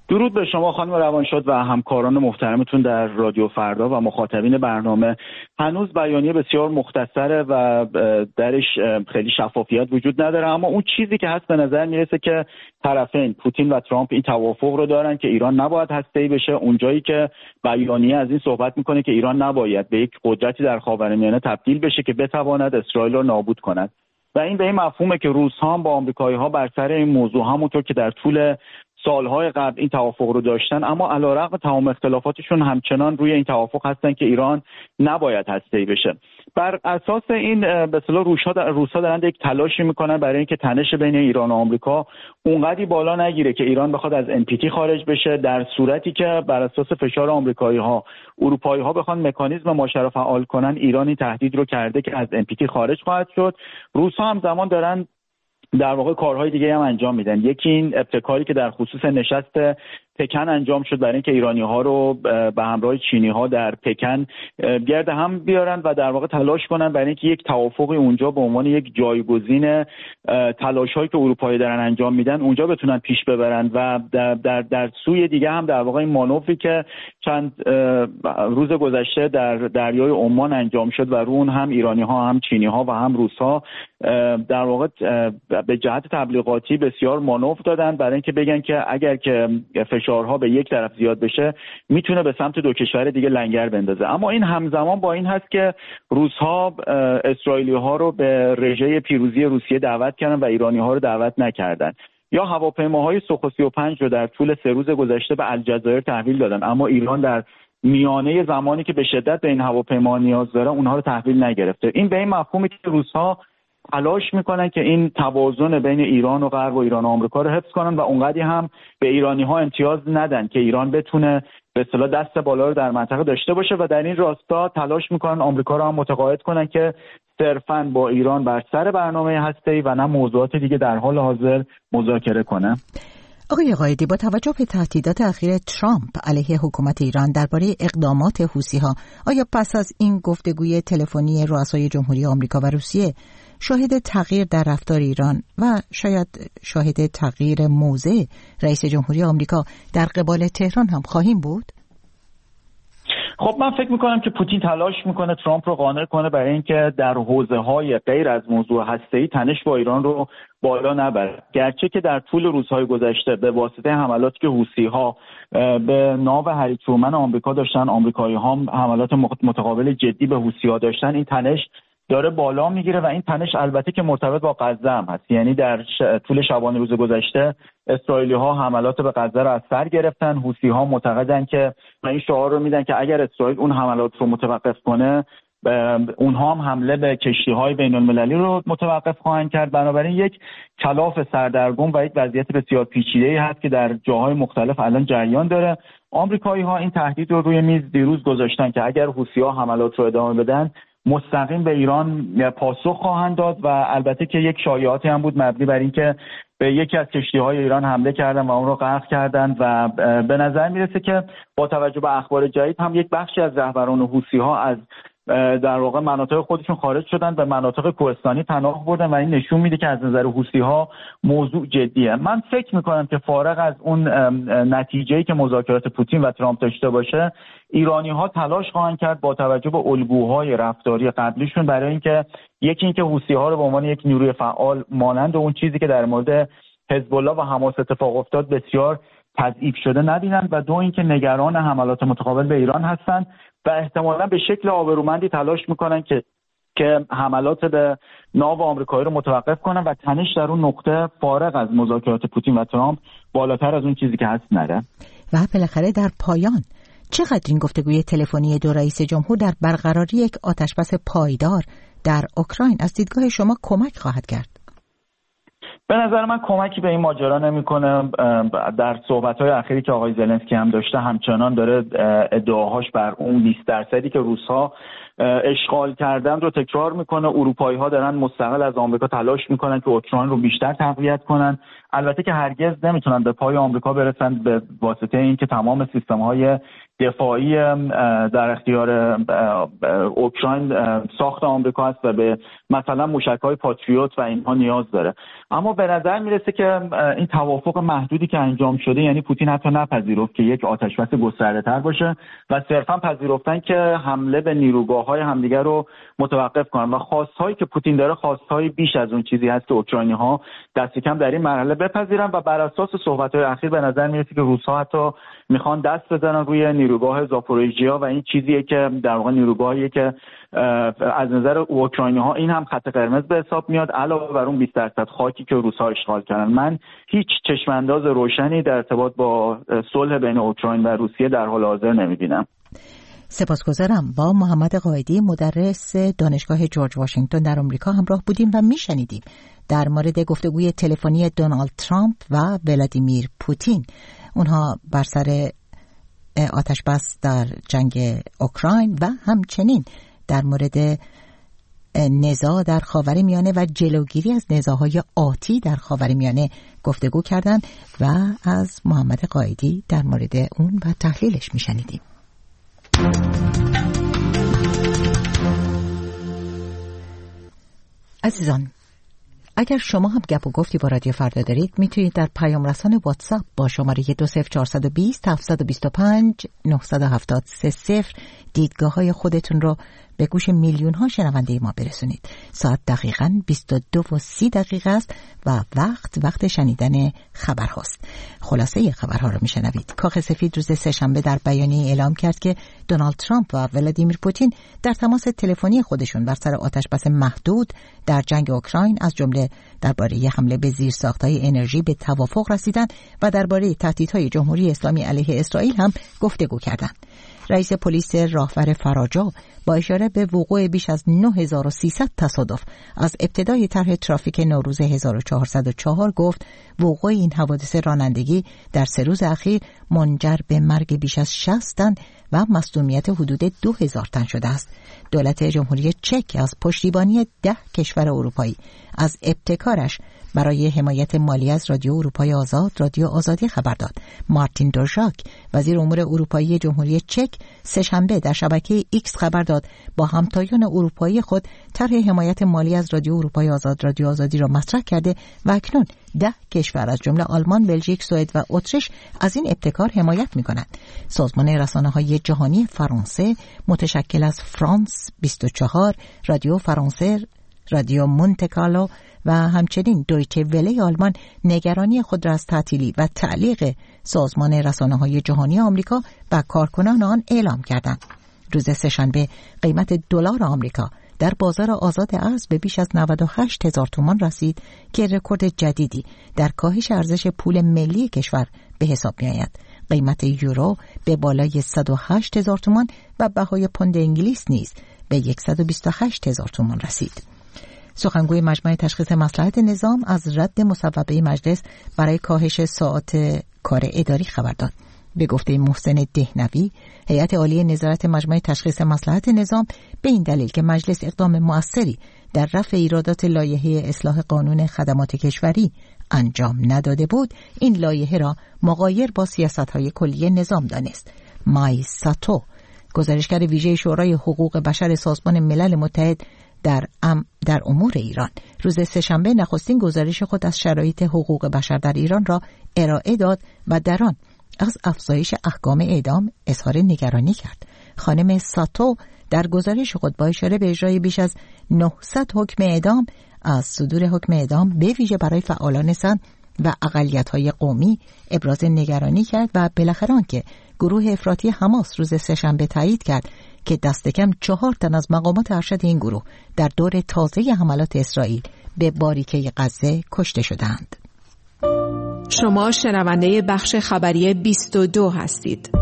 درود به شما خانم روانشاد و همکاران محترمتون در رادیو فردا و مخاطبین برنامه. هنوز بیانیه بسیار مختصره و درش خیلی شفافیت وجود نداره، اما اون چیزی که هست به نظر میرسه که طرفین پوتین و ترامپ این توافق رو دارن که ایران نباید هسته‌ای بشه. اونجایی که بیانیه از این صحبت میکنه که ایران نباید به یک قدرتی در خاورمیانه تبدیل بشه که بتواند اسرائیل رو نابود کند و این به این مفهومه که روس‌ها با آمریکایی‌ها بر سر این موضوع همونطور که در طول سالهای قبل این توافق رو داشتن، اما علیرغم تمام اختلافاتشون همچنان روی این توافق هستن که ایران نباید هسته‌ای بشه. بر اساس این به اصطلاح روس‌ها روس‌ها دارن یک تلاشی میکنن برای اینکه تنش بین ایران و آمریکا اونقدی بالا نگیره که ایران بخواد از ان پی تی خارج بشه، در صورتی که بر اساس فشار آمریکایی‌ها اروپایی‌ها بخوان مکانیزم ماشه رو فعال کنن، ایران این تهدید رو کرده که از ان پی تی خارج خواهد شد. روس‌ها همزمان دارن در واقع کارهای دیگه هم انجام میدن. یکی این ابتکاری که در خصوص نشست پکن انجام شد برای اینکه ایرانی‌ها رو به همراه چینی‌ها در پکن گرد هم بیارن و در واقع تلاش کنن برای اینکه یک توافقی اونجا به عنوان یک جایگزین تلاش‌هایی که اروپایی دارن انجام میدن اونجا بتونن پیش ببرن و در در, در سوی دیگه هم در واقع این مانوری که چند روز گذشته در دریای عمان انجام شد و رو اون هم ایرانی‌ها هم چینی‌ها و هم روس‌ها در واقع به جهت تبلیغاتی بسیار مانور دادن برای اینکه بگن که اگر که فشارها به یک طرف زیاد بشه میتونه به سمت دو کشور دیگه لنگر بندازه. اما این همزمان با این هست که روس‌ها اسرائیلی‌ها رو به رژه پیروزی روسیه دعوت کردن و ایرانی‌ها رو دعوت نکردن. یا هواپیماهای سوخو سی و پنج رو در طول سه روز گذشته به الجزایر تحویل دادن، اما ایران در میانه زمانی که به شدت به این هواپیما نیاز داره اونها رو تحویل نگرفته. این به این مفهومی که روس‌ها تلاش میکنن که این توازن بین ایران و غرب و ایران و آمریکا رو حفظ کنن و اونقدی هم به ایرانی‌ها امتیاز ندن که ایران بتونه به اصطلاح دست بالا رو در منطقه داشته باشه و در این راستا تلاش میکنن آمریکا رو هم متقاعد کنن که صرفاً با ایران بر سر برنامه هسته‌ای و نه موضوعات دیگه در حال حاضر مذاکره کنن. آقای قائدی، با توجه به تهدیدات اخیر ترامپ علیه حکومت ایران درباره اقدامات حوثی‌ها، آیا پس از این گفتگوی تلفنی رؤسای جمهوری آمریکا و روسیه شاهد تغییر در رفتار ایران و شاید شاهد تغییر موضع رئیس جمهوری آمریکا در قبال تهران هم خواهیم بود؟ خب من فکر میکنم که پوتین تلاش میکنه ترامپ رو قانع کنه برای اینکه در حوزه‌های غیر از موضوع هسته‌ای تنش با ایران رو بالا نبره، گرچه که در طول روزهای گذشته به واسطه حملاتی که حوثی‌ها به ناو هری ترومن آمریکا داشتن، آمریکایی‌ها حملات متقابل جدی به حوثی‌ها داشتن، این تنش داره بالا میگیره و این تنش البته که مرتبط با غزه هم هست. یعنی در ش... طول شبانه روز گذشته اسرائیلی‌ها حملات به غزه رو از سر گرفتن. حوثی‌ها معتقدن که این شعار رو میدن که اگر اسرائیل اون حملات رو متوقف کنه اونها هم حمله به کشتی‌های بین‌المللی رو متوقف خواهند کرد. بنابراین یک کلاف سردرگم و یک وضعیت بسیار پیچیده‌ای هست که در جاهای مختلف الان جریان داره. آمریکایی‌ها این تهدید رو روی میز دیروز گذاشتن که اگر حوثی‌ها حملات رو ادامه بدن مستقیم به ایران پاسخ خواهند داد و البته که یک شایعاتی هم بود مبنی بر اینکه به یکی از کشتی‌های ایران حمله کردن و اون رو غرق کردن و به نظر میرسه که با توجه به اخبار جدید هم یک بخشی از رهبران حوثی‌ها از در واقع مناطق خودشون خارج شدن و مناطق کوهستانی پناه بردن و این نشون میده که از نظر حوثی‌ها موضوع جدیه. من فکر میکنم که فارغ از اون نتیجه‌ای که مذاکرات پوتین و ترامپ داشته باشه، ایرانی‌ها تلاش خواهند کرد با توجه به الگوهای رفتاری قبلیشون برای اینکه یکی اینکه حوثی‌ها رو به عنوان یک نیروی فعال مانند اون چیزی که در مورد حزب الله و حماس اتفاق افتاد بسیار تضعیف شده نبینند و دو اینکه نگران حملات متقابل به ایران هستند و احتمالاً به شکل آبرومندی تلاش میکنن که که حملات به ناو آمریکایی رو متوقف کنن و تنش در اون نقطه فارغ از مذاکرات پوتین و ترامپ بالاتر از اون چیزی که هست نره. و بالاخره در پایان چقدر این گفتگوی تلفنی دو رئیس جمهور در برقراری یک آتشبس پایدار در اوکراین از دیدگاه شما کمک خواهد کرد؟ به نظر من کمکی به این ماجرا نمی‌کنه. در صحبت‌های اخیری که آقای زلنسکی هم داشته همچنان داره ادعاهاش بر اون بیست درصدی که روس‌ها اشغال کردن رو تکرار میکنه. اروپایی‌ها دارن مستقل از آمریکا تلاش میکنن که اوکراین رو بیشتر تقویت کنن. البته که هرگز نمیتونن به پای آمریکا برسن به واسطه اینکه تمام سیستم‌های دفاعی در اختیار اوکراین ساخت آمریکا است و به مثلا موشک‌های پاتریوت و اینها نیاز داره. اما به نظر میرسه که این توافق محدودی که انجام شده، یعنی پوتین حتی نپذیرفت که یک آتشبس گسترده‌تر باشه و صرفا پذیرفتن که حمله به نیروگاه‌های همدیگر رو متوقف کنن و خواست‌هایی که پوتین داره خواست‌های بیش از اون چیزی هست که اوکراینی‌ها دست کم در این مرحله بپذیرن و بر اساس صحبت‌های اخیر به نظر میرسه که روس‌ها حتی میخوان دست بزنن روی نیروگاه زاپوریژیا و این چیزیه که در واقع نیروگاهیه که از نظر اوکراینی‌ها این هم خط قرمز به حساب میاد، علاوه بر اون بیست درصد خاکی که روس‌ها اشغال کردن. من هیچ چشم‌انداز روشنی در ارتباط با صلح بین اوکراین و روسیه در حال حاضر نمی‌بینم. سپاسگزارم. با محمد قائدی مدرس دانشگاه جورج واشنگتن در آمریکا همراه بودیم و میشنیدیم در مورد گفتگوی تلفنی دونالد ترامپ و ولادیمیر پوتین. اونها بر سر آتش بس در جنگ اوکراین و همچنین در مورد نزاع در خاورمیانه و جلوگیری از نزاع‌های آتی در خاورمیانه گفتگو کردند و از محمد قائدی در مورد اون و تحلیلش میشنیدیم. عزیزان، اگر شما هم گپ و گفتی با رادیو فردا دارید، میتونید در پیام رسان واتساپ با شماره دو صفر چهار دو صفر هفت دو پنج نه هفت سه صفر دیدگاه های خودتون رو به گوش میلیون ها شنونده ما برسونید. ساعت دقیقاً بیست و دو و سی دقیقه است و وقت وقت شنیدن خبر هاست. خلاصه خبرها رو میشنوید. کاخ سفید روز سه‌شنبه در بیانیه اعلام کرد که دونالد ترامپ و ولادیمیر پوتین در تماس تلفنی خودشون بر سر آتشبس محدود در جنگ اوکراین از جمله درباره حمله به زیرساخت‌های انرژی به توافق رسیدند و درباره تهدیدهای جمهوری اسلامی علیه اسرائیل هم گفتگو کردند. رئیس پلیس راهور فراجا با اشاره به وقوع بیش از نه هزار و سیصد تصادف از ابتدای طرح ترافیک نوروز هزار و چهارصد و چهار گفت وقوع این حوادث رانندگی در سه روز اخیر منجر به مرگ بیش از شصت تن و مصدومیت حدود دو هزار تن شده است. دولت جمهوری چک از پشتیبانی ده کشور اروپایی از ابتکارش برای حمایت مالی از رادیو اروپای آزاد رادیو آزادی خبر داد. مارتین دورژاک وزیر امور اروپایی جمهوری چک سه‌شنبه در شبکه ایکس خبر داد با همتایان اروپایی خود طرح حمایت مالی از رادیو اروپای آزاد رادیو آزادی را مطرح کرده و اکنون ده کشور از جمله آلمان، بلژیک، سوئد و اتریش از این ابتکار حمایت می‌کنند. سازمان رسانه‌های جهانی فرانسه متشکل از فرانس بیست و چهار، رادیو فرانسه، رادیو مونتکارلو و همچنین دویچه وله آلمان نگرانی خود را از تعطیلی و تعلیق سازمان رسانه‌های جهانی آمریکا و کارکنان آن اعلام کردند. روز سه‌شنبه قیمت دلار آمریکا در بازار آزاد ارز به بیش از نود و هشت هزار تومان رسید که رکورد جدیدی در کاهش ارزش پول ملی کشور به حساب می‌آید. قیمت یورو به بالای صد و هشت هزار تومان و بهای پوند انگلیس نیز به صد و بیست و هشت هزار تومان رسید. سخنگوی مجمع تشخیص مصلحت نظام از رد مصوبه مجلس برای کاهش ساعات کار اداری خبر داد. به گفته محسن دهنوی، هیئت عالی نظارت مجمع تشخیص مصلحت نظام به این دلیل که مجلس اقدام مؤثری در رفع ایرادات لایحه اصلاح قانون خدمات کشوری انجام نداده بود، این لایحه را مغایر با سیاست‌های کلی نظام دانست. مای ساتو، گزارشگر ویژه شورای حقوق بشر سازمان ملل متحد در ام در امور ایران، روز سه‌شنبه نخستین گزارش خود از شرایط حقوق بشر در ایران را ارائه داد و در آن از افزایش احکام اعدام اظهار نگرانی کرد. خانم ساتو در گزارش خود با اشاره به اجرای بیش از نهصد حکم اعدام از صدور حکم اعدام به ویژه برای فعالان زن و اقلیت‌های قومی ابراز نگرانی کرد و بالاخره آنکه گروه افراطی حماس روز سه‌شنبه تایید کرد که دست کم چهار تن از مقامات ارشد این گروه در دور تازه حملات اسرائیل به باریکه غزه کشته شدند. شما شنونده بخش خبری بیست و دو هستید.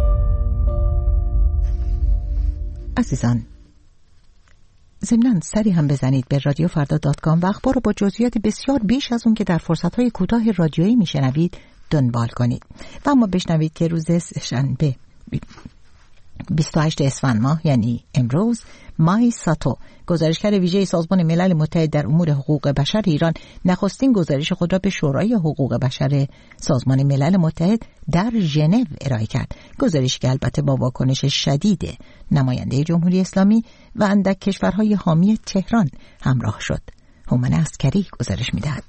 عزیزان، ضمناً سری هم بزنید به رادیو فردا دات کام و اخبار رو با جزئیات بسیار بیش از اون که در فرصت‌های کوتاه رادیویی میشنوید دنبال کنید. و اما بشنوید که روز شنبه بیست و هشتم اسفند ماه یعنی امروز، مای ساتو گزارشگر ویژه سازمان ملل متحد در امور حقوق بشر ایران نخستین گزارش خود را به شورای حقوق بشر سازمان ملل متحد در ژنو ارائه کرد. گزارشی که البته با واکنش شدید نماینده جمهوری اسلامی و اندک کشورهای حامی تهران همراه شد. هومن عسکری گزارش می‌دهد.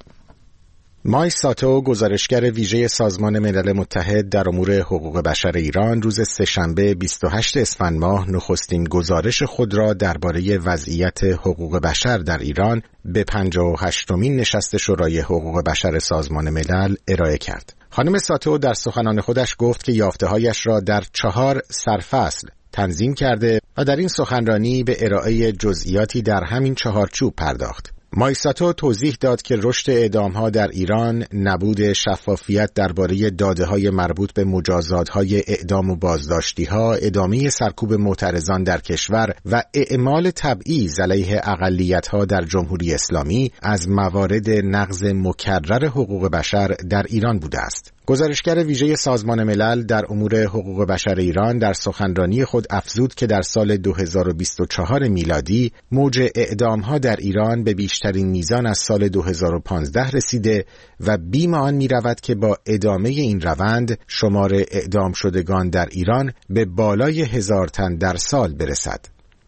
مای ساتو گزارشگر ویژه سازمان ملل متحد در امور حقوق بشر ایران روز سه‌شنبه بیست و هشتم اسفند ماه نخستین گزارش خود را درباره وضعیت حقوق بشر در ایران به پنجاه و هشتمین نشست شورای حقوق بشر سازمان ملل ارائه کرد. خانم ساتو در سخنان خودش گفت که یافته‌هایش را در چهار سرفصل تنظیم کرده و در این سخنرانی به ارائه جزئیاتی در همین چهارچوب پرداخت. مایساتو توضیح داد که رشد اعدام‌ها در ایران، نبود شفافیت درباره داده‌های مربوط به مجازات‌های اعدام و بازداشتی‌ها، ادامه سرکوب معترضان در کشور و اعمال تبعیض علیه اقلیت‌ها در جمهوری اسلامی از موارد نقض مکرر حقوق بشر در ایران بوده است. گزارشگر ویژه سازمان ملل در امور حقوق بشر ایران در سخنرانی خود افزود که در سال دو هزار و بیست و چهار میلادی موج اعدام‌ها در ایران به بیشترین میزان از سال دو هزار و پانزده رسیده و بیم آن می‌رود که با ادامه این روند شمار اعدام شدگان در ایران به بالای هزار تن در سال برسد.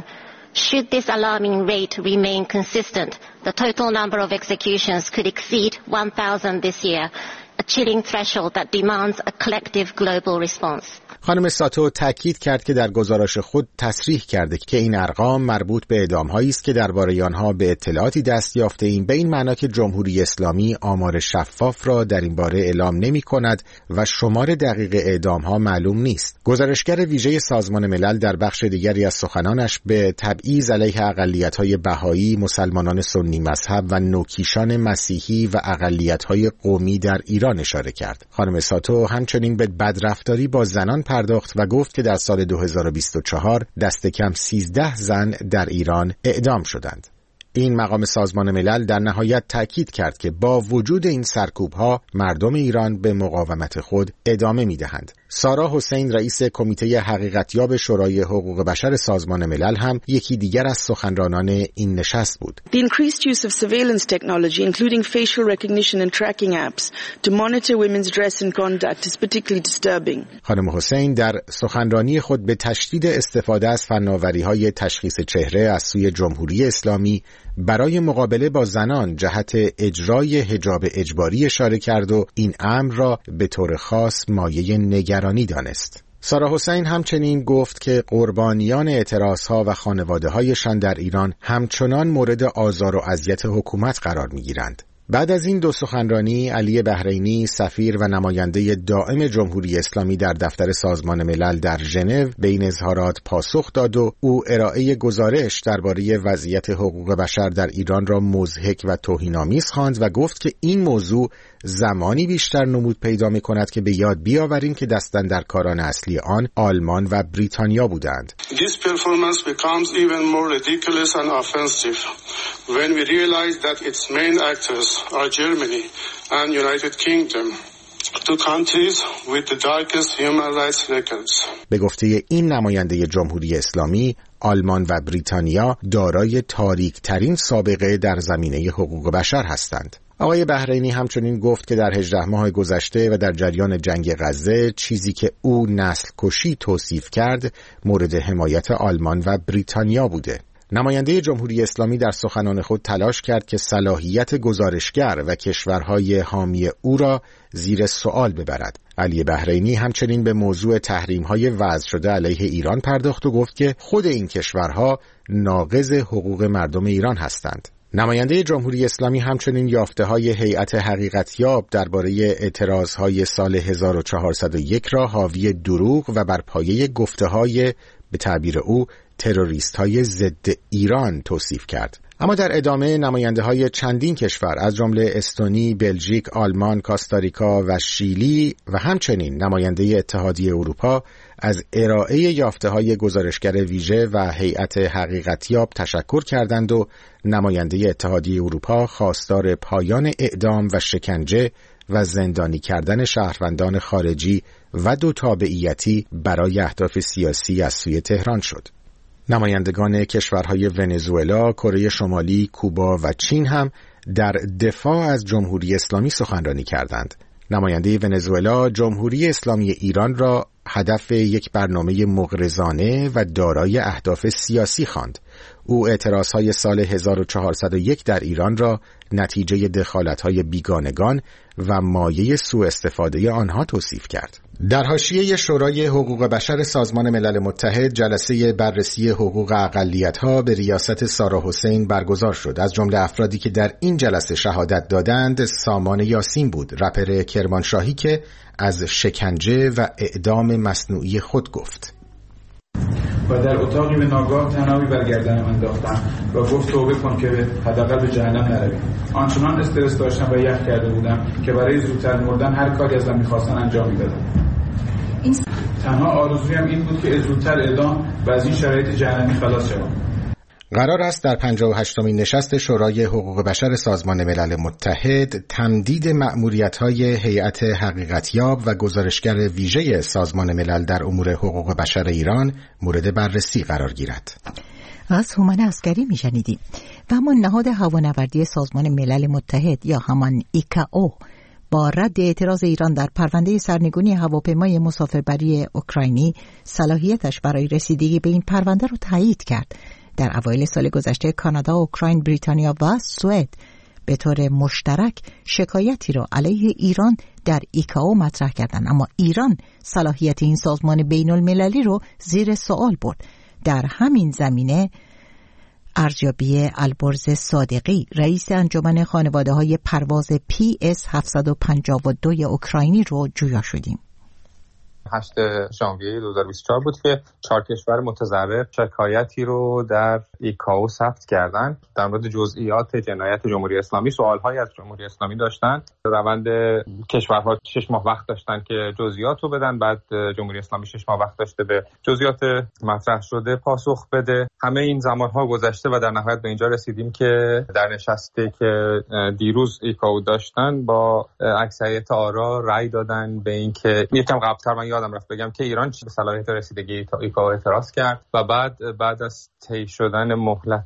Should this alarming rate remain consistent, the total number of executions could exceed one thousand this year. A chilling threshold that demands a collective global response. خانم ساتو تاکید کرد که در گزارش خود تصریح کرده که این ارقام مربوط به اعدام‌هایی است که درباره آنها به اطلاعاتی دست یافته‌ایم، به این معنا که جمهوری اسلامی آمار شفاف را در این باره اعلام نمی‌کند و شمار دقیق اعدام‌ها معلوم نیست. گزارشگر ویژه سازمان ملل در بخش دیگری از سخنانش به تبعیض علیه اقلیت‌های بهایی، مسلمانان سنی مذهب و نوکیشان مسیحی و اقلیت‌های قومی در ایران اشاره کرد. خانم ساتو همچنین به بدرفتاری با زنان پرداخت و گفت که در سال دو هزار و بیست و چهار دست کم سیزده زن در ایران اعدام شدند. این مقام سازمان ملل در نهایت تأکید کرد که با وجود این سرکوب‌ها مردم ایران به مقاومت خود ادامه می‌دهند. سارا حسین رئیس کمیته حقیقتیاب شورای حقوق بشر سازمان ملل هم یکی دیگر از سخنرانان این نشست بود. The increased use of surveillance technology including facial recognition and tracking apps to monitor women's dress and conduct is particularly disturbing. خانم حسین در سخنرانی خود به تشدید استفاده از فناوری‌های تشخیص چهره از سوی جمهوری اسلامی برای مقابله با زنان جهت اجرای حجاب اجباری اشاره کرد و این امر را به طور خاص مایه نگرانی دانست. سارا حسین همچنین گفت که قربانیان اعتراضها و خانواده‌هایشان در ایران همچنان مورد آزار و اذیت حکومت قرار می‌گیرند. بعد از این دو سخنرانی، علی بحرینی سفیر و نماینده دائم جمهوری اسلامی در دفتر سازمان ملل در ژنو به این اظهارات پاسخ داد و او ارائه گزارش درباره وضعیت حقوق بشر در ایران را مضحک و توهین‌آمیز خواند و گفت که این موضوع زمانی بیشتر نمود پیدا می‌کند که به یاد بیاوریم که دستاندرکاران اصلی آن آلمان و بریتانیا بودند. This performance becomes even more ridiculous and offensive when we realize that its main actors are Germany and United Kingdom. two countries with the darkest human rights records. به گفته این نماینده جمهوری اسلامی، آلمان و بریتانیا دارای تاریک‌ترین سابقه در زمینه حقوق بشر هستند. آقای بحرینی همچنین گفت که در هجده ماه گذشته و در جریان جنگ غزه چیزی که او نسل کشی توصیف کرد مورد حمایت آلمان و بریتانیا بوده. نماینده جمهوری اسلامی در سخنان خود تلاش کرد که صلاحیت گزارشگر و کشورهای حامی او را زیر سوال ببرد. علی بحرینی همچنین به موضوع تحریم‌های وضع شده علیه ایران پرداخت و گفت که خود این کشورها ناقض حقوق مردم ایران هستند. نماینده جمهوری اسلامی همچنین یافته‌های هیئت حقیقتیاب درباره اعتراضهای سال هزار و چهارصد و یک را حاوی دروغ و بر پایه گفته‌های به تعبیر او تروریست‌های ضد ایران توصیف کرد. اما در ادامه نماینده‌های چندین کشور از جمله استونی، بلژیک، آلمان، کاستاریکا و شیلی و همچنین نماینده اتحادیه اروپا از ارائه یافته‌های گزارشگر ویژه و هیئت حقیقتیاب تشکر کردند و نماینده اتحادیه اروپا خواستار پایان اعدام و شکنجه و زندانی کردن شهروندان خارجی و دو تابعیتی برای اهداف سیاسی از سوی تهران شد. نمایندگان کشورهای ونزوئلا، کره شمالی، کوبا و چین هم در دفاع از جمهوری اسلامی سخنرانی کردند. نماینده ونزوئلا جمهوری اسلامی ایران را هدف یک برنامه مغرضانه و دارای اهداف سیاسی خواند. او اعتراضهای سال هزار و چهارصد و یک در ایران را نتیجه دخالت‌های بیگانگان و مایه سوء استفاده آنها توصیف کرد. در حاشیه شورای حقوق بشر سازمان ملل متحد جلسه بررسی حقوق اقلیت‌ها به ریاست سارا حسین برگزار شد. از جمله افرادی که در این جلسه شهادت دادند سامان یاسین بود، رپر کرمانشاهی که از شکنجه و اعدام مصنوعی خود گفت. و در اتاقی به ناگاه تنابی بر گردنم انداختم و گفت توبه کن که به حداقل به جهنم نروی. آنچنان استرس داشتم و یخ کرده بودم که برای زودتر مردن هر کاری ازم می‌خواستن انجام میدادم. این تنها آرزویم این بود که زودتر اعدام و از این شرایط جهنمی خلاص شوم. قرار است در پنجاه و هشتمین نشست شورای حقوق بشر سازمان ملل متحد تمدید مأموریت‌های هیئت حقیقتیاب و گزارشگر ویژه سازمان ملل در امور حقوق بشر ایران مورد بررسی قرار گیرد. از هومن عسکری میشنیدیم. و اما نهاد هوانوردی سازمان ملل متحد یا همان ایکائو با رد اعتراض ایران در پرونده سرنگونی هواپیمای مسافربری اوکراینی صلاحیتش برای رسیدگی به این پرونده را تایید کرد. در اوایل سال گذشته کانادا، اوکراین، بریتانیا و سوئد به طور مشترک شکایتی را علیه ایران در ایکائو مطرح کردند، اما ایران صلاحیت این سازمان بین المللی را زیر سوال برد. در همین زمینه ارزیابی البرز صادقی، رئیس انجمن خانواده‌های پرواز پی اس هفتصد و پنجاه و دو اوکراینی رو جویا شدیم. هشتم ژانویه دو هزار و بیست و چهار بود که چهار کشور متضرر شکایتی رو در ایکائو ثبت کردن در مورد جزئیات جنایت جمهوری اسلامی. سوال‌هایی از جمهوری اسلامی داشتن. روند کشورها شش ماه وقت داشتن که جزئیات رو بدن، بعد جمهوری اسلامی شش ماه وقت داشته به جزئیات مطرح شده پاسخ بده. همه این زمان‌ها گذشته و در نهایت به اینجا رسیدیم که در نشستی که دیروز ایکائو داشتن با اکثریت آرا رأی دادن به اینکه یکم قبل‌تر من یادم رفت بگم که ایران به صلاحیت رسیدگی تا ایکائو اعتراض کرد و بعد بعد از طی شدن مهلت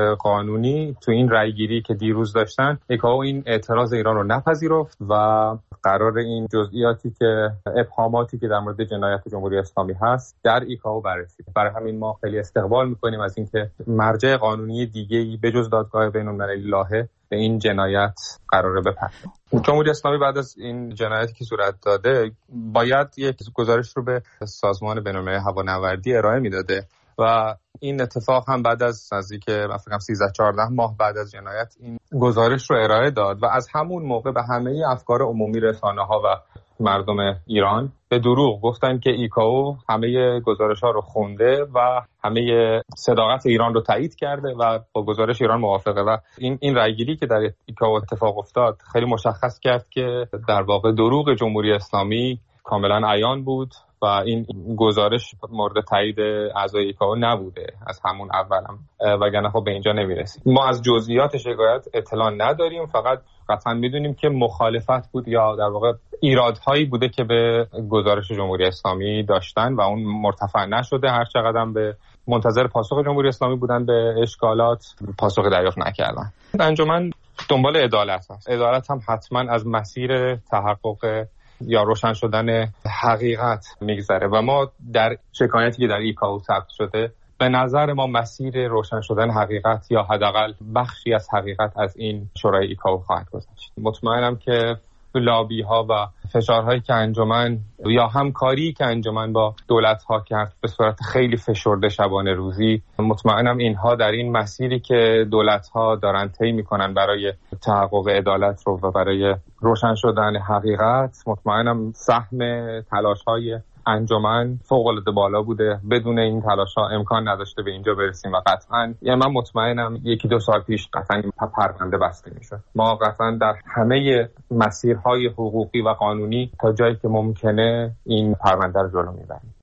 قانونی تو این رأیگیری که دیروز داشتن، ایکائو این اعتراض ایران رو نپذیرفت و قرار این جزئیاتی که ابهاماتی که در مورد جنایت جمهوری اسلامی هست در ایکائو بررسی. برای همین ما خیلی استقبال می‌کنیم از اینکه مرجع قانونی دیگه‌ای به جز دادگاه بین‌المللی لاهه به این جنایت قراره بپردازه. جمهوری اسلامی بعد از این جنایتی که صورت داده باید یک گزارش رو به سازمان بین‌المللی هوانوردی ارائه میداده و این اتفاق هم بعد از نزدیک مثلا سیزده چهارده ماه بعد از جنایت این گزارش رو ارائه داد و از همون موقع به همه افکار عمومی رسانه‌ها و مردم ایران به دروغ گفتن که ایکائو همه گزارش‌ها رو خونده و همه صداقت ایران رو تایید کرده و با گزارش ایران موافقه و این این رأیگیری که در ایکائو اتفاق افتاد خیلی مشخص کرد که در واقع دروغ جمهوری اسلامی کاملا عیان بود و این گزارش مورد تایید اعضای ایکائو نبوده از همون اولم، وگرنه خب به اینجا نمیرسیم. ما از جزئیات شکایت اطلاع نداریم، فقط قطعا میدونیم که مخالفت بود یا در واقع ایرادهایی بوده که به گزارش جمهوری اسلامی داشتن و اون مرتفع نشده. هر چقدر به منتظر پاسخ جمهوری اسلامی بودن به اشکالات پاسخ دریافت نکردن. انجمن دنبال عدالت هست. عدالت هم حتما از مسیر تحقق یا روشن شدن حقیقت میگذره و ما در شکایتی که در ایکائو ثبت شده به نظر ما مسیر روشن شدن حقیقت یا حداقل بخشی از حقیقت از این شورای ایکائو خواهد گذشت. مطمئنم که لابی ها و فشارهایی که انجمن یا همکاری که انجمن با دولت ها کرد به صورت خیلی فشرده شبانه روزی، مطمئنم اینها در این مسیری که دولت ها دارن طی میکنن برای تحقق عدالت رو و برای روشن شدن حقیقت، مطمئنم سهم تلاش های انجمن فوق العاده بالا بوده. بدون این تلاش‌ها امکان نداشته به اینجا برسیم و قطعاً یعنی من مطمئنم یکی دو سال پیش قطعاً این پرونده بسته میشد. ما قطعاً در همه مسیرهای حقوقی و قانونی تا جایی که ممکنه این پرونده رو جلو میبریم.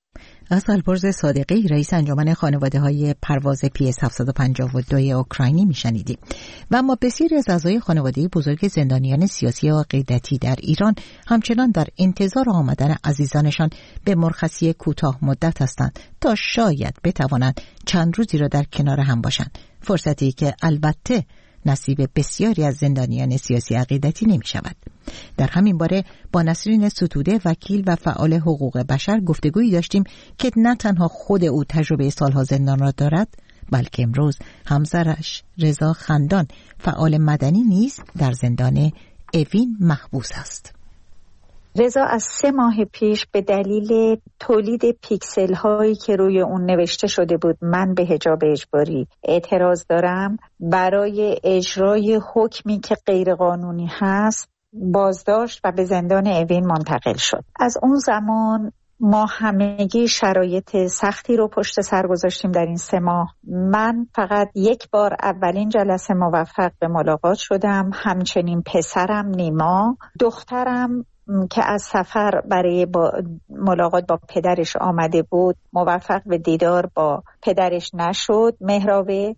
از البرز صادقی رئیس انجمن خانواده‌های پرواز پی اس هفتصد و پنجاه و دو اوکراینی میشنیدیم. و اما بسیاری از اعضای خانواده بزرگ زندانیان سیاسی و عقیدتی در ایران همچنان در انتظار آمدن عزیزانشان به مرخصی کوتاه مدت هستند تا شاید بتوانند چند روزی را در کنار هم باشند. فرصتی که البته نصیب بسیاری از زندانیان سیاسی عقیدتی نمی شود. در همین باره با نسرین ستوده وکیل و فعال حقوق بشر گفتگویی داشتیم که نه تنها خود او تجربه سالها زندان را دارد، بلکه امروز همسرش رضا خندان فعال مدنی نیز در زندان اوین محبوس است. رضا از سه ماه پیش به دلیل تولید پیکسل هایی که روی اون نوشته شده بود من به حجاب اجباری اعتراض دارم، برای اجرای حکمی که غیر قانونی هست بازداشت و به زندان اوین منتقل شد. از اون زمان ما همگی شرایط سختی رو پشت سر گذاشتیم در این سه ماه. من فقط یک بار اولین جلسه موفق به ملاقات شدم، همچنین پسرم نیما، دخترم که از سفر برای با ملاقات با پدرش آمده بود موفق به دیدار با پدرش نشد، مهرابه.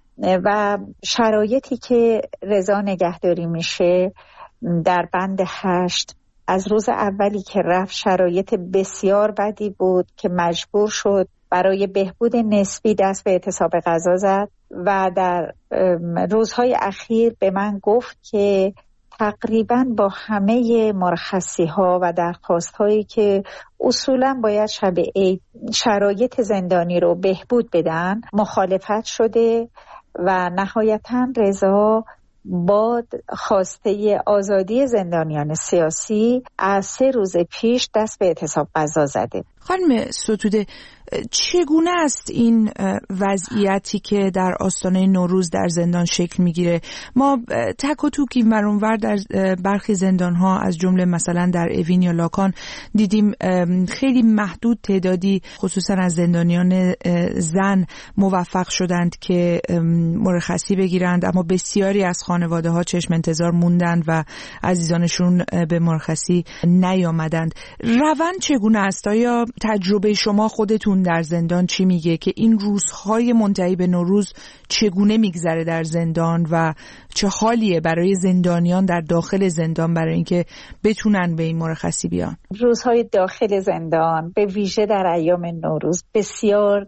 و شرایطی که رضا نگهداری میشه در بند هشت از روز اولی که رفت شرایط بسیار بدی بود که مجبور شد برای بهبود نسبی دست به اعتصاب غذا زد و در روزهای اخیر به من گفت که تقریباً با همه مرخصی ها و درخواست هایی که اصولاً باید شب عید شرایط زندانی رو بهبود بدن مخالفت شده و نهایتاً رضا با خواسته آزادی زندانیان سیاسی از سه روز پیش دست به اعتصاب غذا زده. خانم ستوده، چگونه است این وضعیتی که در آستانه نوروز در زندان شکل میگیره؟ ما تک و توکی ورانور در برخی زندانها از جمله مثلا در اوین یا لاکان دیدیم خیلی محدود تعدادی خصوصا از زندانیان زن موفق شدند که مرخصی بگیرند، اما بسیاری از خانواده ها چشم انتظار موندند و عزیزانشون به مرخصی نیامدند. روند چگونه است؟ آیا تجربه شما خودتون در زندان چی میگه که این روزهای منتهی به نوروز چگونه میگذره در زندان و چه حالیه برای زندانیان در داخل زندان برای اینکه بتونن به این مرخصی بیان؟ روزهای داخل زندان به ویژه در ایام نوروز بسیار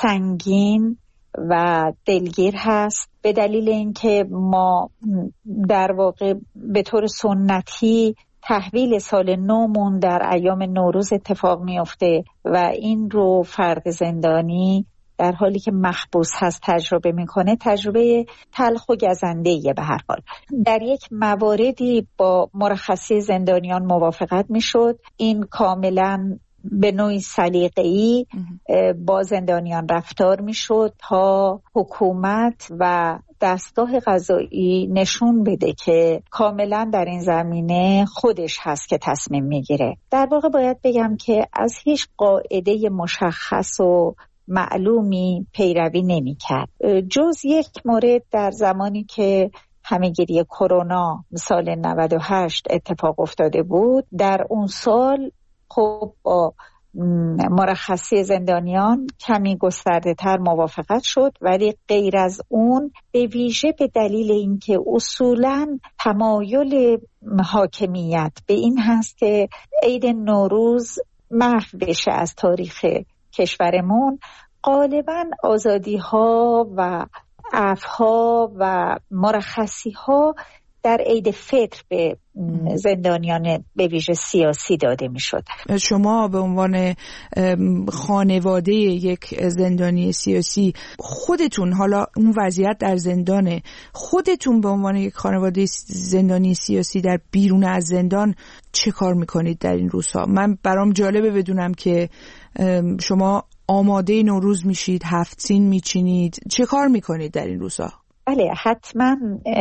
سنگین و دلگیر هست، به دلیل اینکه ما در واقع به طور سنتی تحویل سال نومون در ایام نوروز اتفاق میفته و این رو فرد زندانی در حالی که محبوس هست تجربه میکنه. تجربه تلخ و گزنده‌ایه به هر حال. در یک مواردی با مرخصی زندانیان موافقت میشد، این کاملا به نوعی سلیقه‌ای با زندانیان رفتار میشد تا حکومت و دستگاه قضایی نشون بده که کاملا در این زمینه خودش هست که تصمیم میگیره. در واقع باید بگم که از هیچ قاعده مشخص و معلومی پیروی نمیکرد، جز یک مورد در زمانی که همه‌گیری کرونا سال نود و هشت اتفاق افتاده بود. در اون سال خب با مرخصی زندانیان کمی گسترده تر موافقت شد، ولی غیر از اون به ویژه به دلیل اینکه اصولاً تمایل حاکمیت به این هست که عید نوروز محو بشه از تاریخ کشورمون، غالباً آزادی ها و عفوها و مرخصی ها در عید فطر به زندانیان به ویژه سیاسی داده می شد. شما به عنوان خانواده یک زندانی سیاسی خودتون، حالا اون وضعیت در زندانه، خودتون به عنوان یک خانواده زندانی سیاسی در بیرون از زندان چه کار میکنید در این روزها؟ من برام جالبه بدونم که شما آماده نوروز میشید، هفت سین میچینید، چه کار میکنید در این روزها؟ بله حتما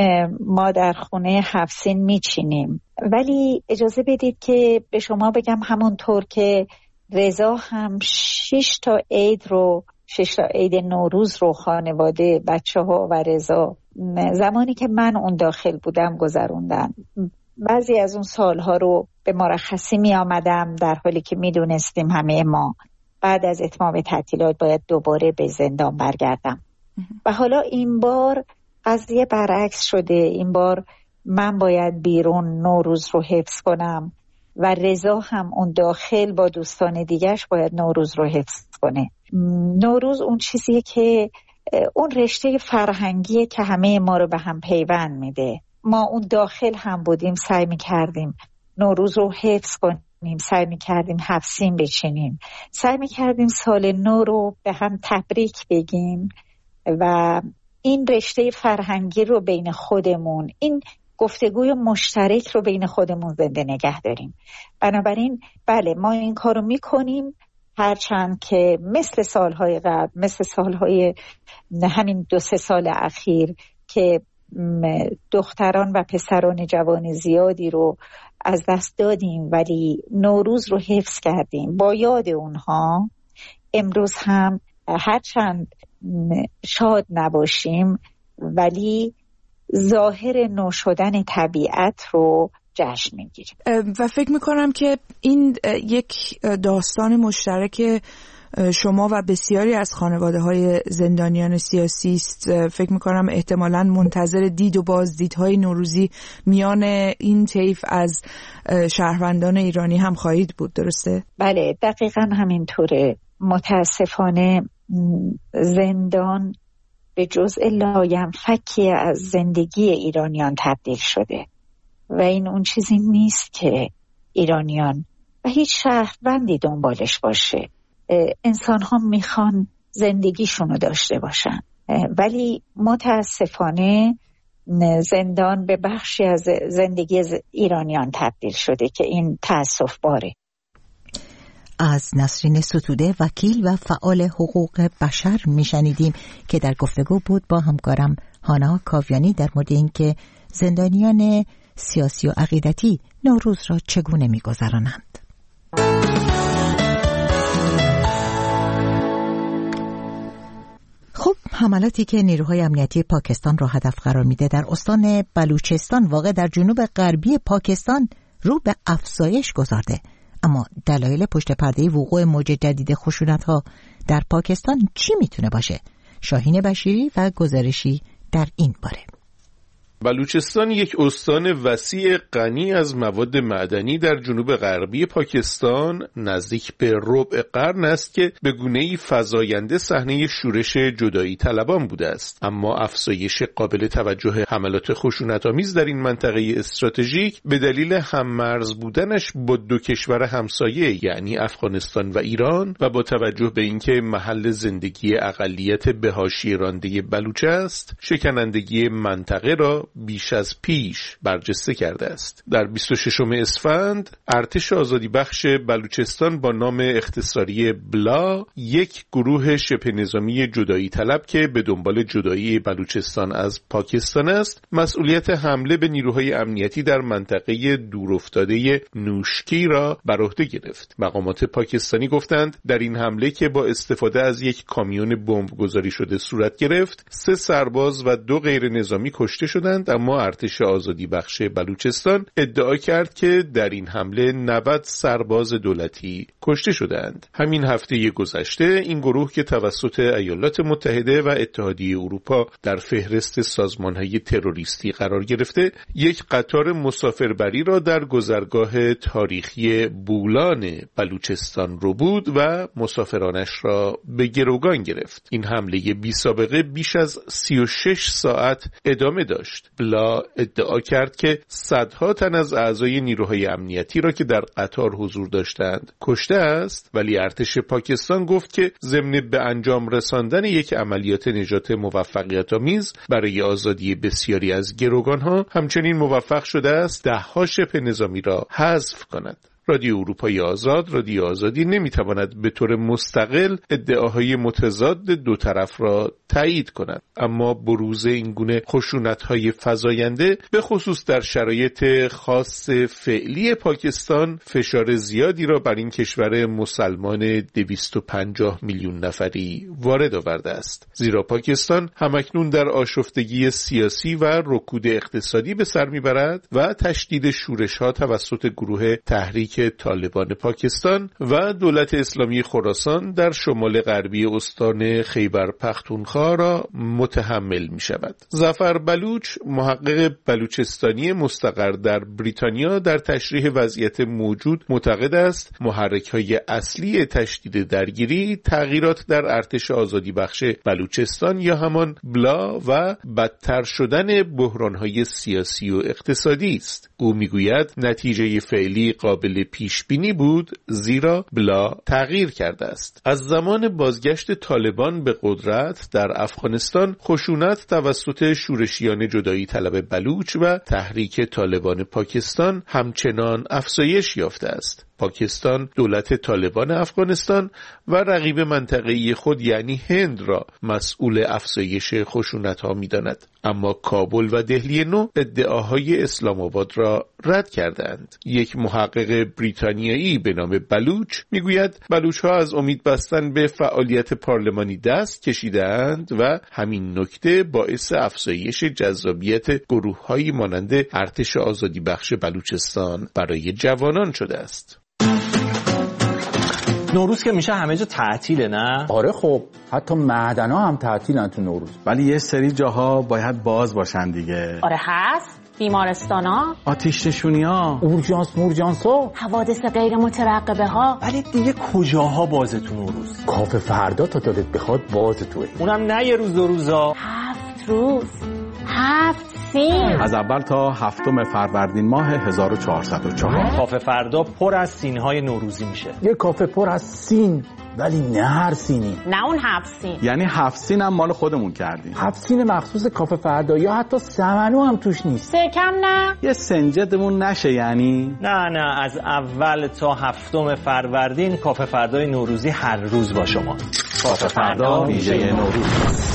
ما در خونه هفت سین میچینیم، ولی اجازه بدید که به شما بگم همونطور که رضا هم شش تا عید رو شش تا عید نوروز رو خانواده بچه ها و رضا زمانی که من اون داخل بودم گذروندن. بعضی از اون سالها رو به مرخصی می آمدم در حالی که می دونستیم همه ما بعد از اتمام تعطیلات باید دوباره به زندان برگردم. و حالا این بار قضیه برعکس شده. این بار من باید بیرون نوروز رو حفظ کنم و رضا هم اون داخل با دوستان دیگرش باید نوروز رو حفظ کنه. نوروز اون چیزیه که اون رشته فرهنگیه که همه ما رو به هم پیوند میده. ما اون داخل هم بودیم، سعی میکردیم نوروز رو حفظ کنیم، سعی میکردیم حفظیم بچینیم، سعی میکردیم سال نو رو به هم تبریک بگیم و این رشته فرهنگی رو بین خودمون، این گفتگوی مشترک رو بین خودمون زنده نگه داریم. بنابراین بله ما این کار رو میکنیم، هرچند که مثل سالهای قبل، مثل سالهای همین دو سه سال اخیر که دختران و پسران جوان زیادی رو از دست دادیم ولی نوروز رو حفظ کردیم با یاد اونها. امروز هم هرچند شاد نباشیم ولی ظاهر نو شدن طبیعت رو جشن میگیریم و فکر میکنم که این یک داستان مشترک شما و بسیاری از خانواده های زندانیان سیاسی است. فکر میکنم احتمالاً منتظر دید و بازدیدهای نوروزی میان این طیف از شهروندان ایرانی هم خواهید بود، درسته؟ بله دقیقاً همینطوره. متاسفانه زندان به جزء لاینفکی از زندگی ایرانیان تبدیل شده و این اون چیزی نیست که ایرانیان و هیچ شهروندی دنبالش باشه. انسان ها میخوان زندگیشونو داشته باشن ولی متاسفانه زندان به بخشی از زندگی ایرانیان تبدیل شده که این تأسف باره. از نسرین ستوده وکیل و فعال حقوق بشر میشنیدیم که در گفتگو بود با همکارم هانا کاویانی در مورد اینکه زندانیان سیاسی و عقیدتی نوروز را چگونه میگذرانند. خب حملاتی که نیروهای امنیتی پاکستان را هدف قرار میده در استان بلوچستان واقع در جنوب غربی پاکستان رو به افزایش گذارده. اما دلایل پشت پرده وقوع موج جدید خشونت‌ها در پاکستان چی میتونه باشه؟ شاهین بشیری و گزارشی در این باره. بلوچستان یک استان وسیع غنی از مواد معدنی در جنوب غربی پاکستان نزدیک به ربع قرن است که به گونه‌ای فزاینده صحنه شورش جدایی طلبان بوده است. اما افزایش قابل توجه حملات خشونت‌آمیز در این منطقه استراتژیک به دلیل هممرز بودنش با دو کشور همسایه یعنی افغانستان و ایران و با توجه به اینکه محل زندگی اقلیت به حاشیه رانده بلوچ است، شکنندگی منطقه را بیش از پیش برجسته کرده است. در بیست و ششم اسفند ارتش آزادی بخش بلوچستان با نام اختصاری بلا یک گروه شبه نظامی جدایی طلب که به دنبال جدایی بلوچستان از پاکستان است مسئولیت حمله به نیروهای امنیتی در منطقه دورافتاده نوشکی را بر عهده گرفت. مقامات پاکستانی گفتند در این حمله که با استفاده از یک کامیون بمب گذاری شده صورت گرفت سه سرباز و دو غیر نظامی کشته شدند، اما ارتش آزادی بخش بلوچستان ادعا کرد که در این حمله نود سرباز دولتی کشته شدند. همین هفته گذشته این گروه که توسط ایالات متحده و اتحادیه اروپا در فهرست سازمان‌های تروریستی قرار گرفته یک قطار مسافربری را در گذرگاه تاریخی بولان بلوچستان رو بود و مسافرانش را به گروگان گرفت. این حمله بی سابقه بیش از سی و شش ساعت ادامه داشت. بلا ادعا کرد که صدها تن از اعضای نیروهای امنیتی را که در قطار حضور داشتند کشته است، ولی ارتش پاکستان گفت که ضمن به انجام رساندن یک عملیات نجات موفقیت‌آمیز برای آزادی بسیاری از گروگان‌ها همچنین موفق شده است ده‌ها شبه نظامی را حذف کند. رادیو اروپای آزاد، رادیو آزادی نمیتواند به طور مستقل ادعاهای متضاد دو طرف را تایید کند، اما بروز این گونه خشونت‌های فزاینده به خصوص در شرایط خاص فعلی پاکستان فشار زیادی را بر این کشور مسلمان دویست و پنجاه میلیون نفری وارد آورده است. زیرا پاکستان همکنون در آشفتگی سیاسی و رکود اقتصادی به سر میبرد و تشدید شورش‌ها توسط گروه تحریک تحریک طالبان پاکستان و دولت اسلامی خراسان در شمال غربی استان خیبر پختونخوا را متحمل می شود. ظفر بلوچ، محقق بلوچستانی مستقر در بریتانیا، در تشریح وضعیت موجود معتقد است محرک‌های اصلی تشدید درگیری تغییرات در ارتش آزادی بخش بلوچستان یا همان بلا و بدتر شدن بحران‌های سیاسی و اقتصادی است. او میگوید نتیجه فعلی قابل پیش بینی بود، زیرا بلا تغییر کرده است. از زمان بازگشت طالبان به قدرت در افغانستان، خشونت توسط شورشیان جدایی طلب بلوچ و تحریک طالبان پاکستان همچنان افزایش یافته است. پاکستان دولت طالبان افغانستان و رقیب منطقه‌ای خود یعنی هند را مسئول افزایش خشونت‌ها می‌داند، اما کابل و دهلی نو ادعاهای اسلام آباد را رد کردند. یک محقق بریتانیایی به نام بلوچ میگوید بلوچ‌ها از امید بستن به فعالیت پارلمانی دست کشیدند و همین نکته باعث افزایش جذابیت گروه‌هایی مانند ارتش آزادی بخش بلوچستان برای جوانان شده است. نوروز که میشه همه جا تعطیله، نه؟ آره خب حتی معدن‌ها هم تعطیلن تو نوروز، ولی یه سری جاها باید باز باشن دیگه. آره هست، بیمارستانا، آتش نشونی‌ها، اورژانس مورژانس‌ها، حوادث غیر مترقبه ها. ولی دیگه کجاها بازه تو نوروز؟ کافه فردا تا دلت بخواد بازه توه، اونم نه یه روز دو روزا، هفت روز، هفت سین، از اول تا هفتم فروردین ماه هزار و چهارصد و چهار. کافه فردا پر از سینهای نوروزی میشه. یه کافه پر از سین، ولی نه هر سینی، نه اون هفت سین. یعنی هفت سین هم مال خودمون کردیم. هفت سین مخصوص کافه فردا، یا حتی سمنو هم توش نیست. سه کم نه؟ یه سنجدمون نشه یعنی؟ نه نه، از اول تا هفتم فروردین کافه فردای نوروزی هر روز با شما. کافه فردا ویژه نوروز.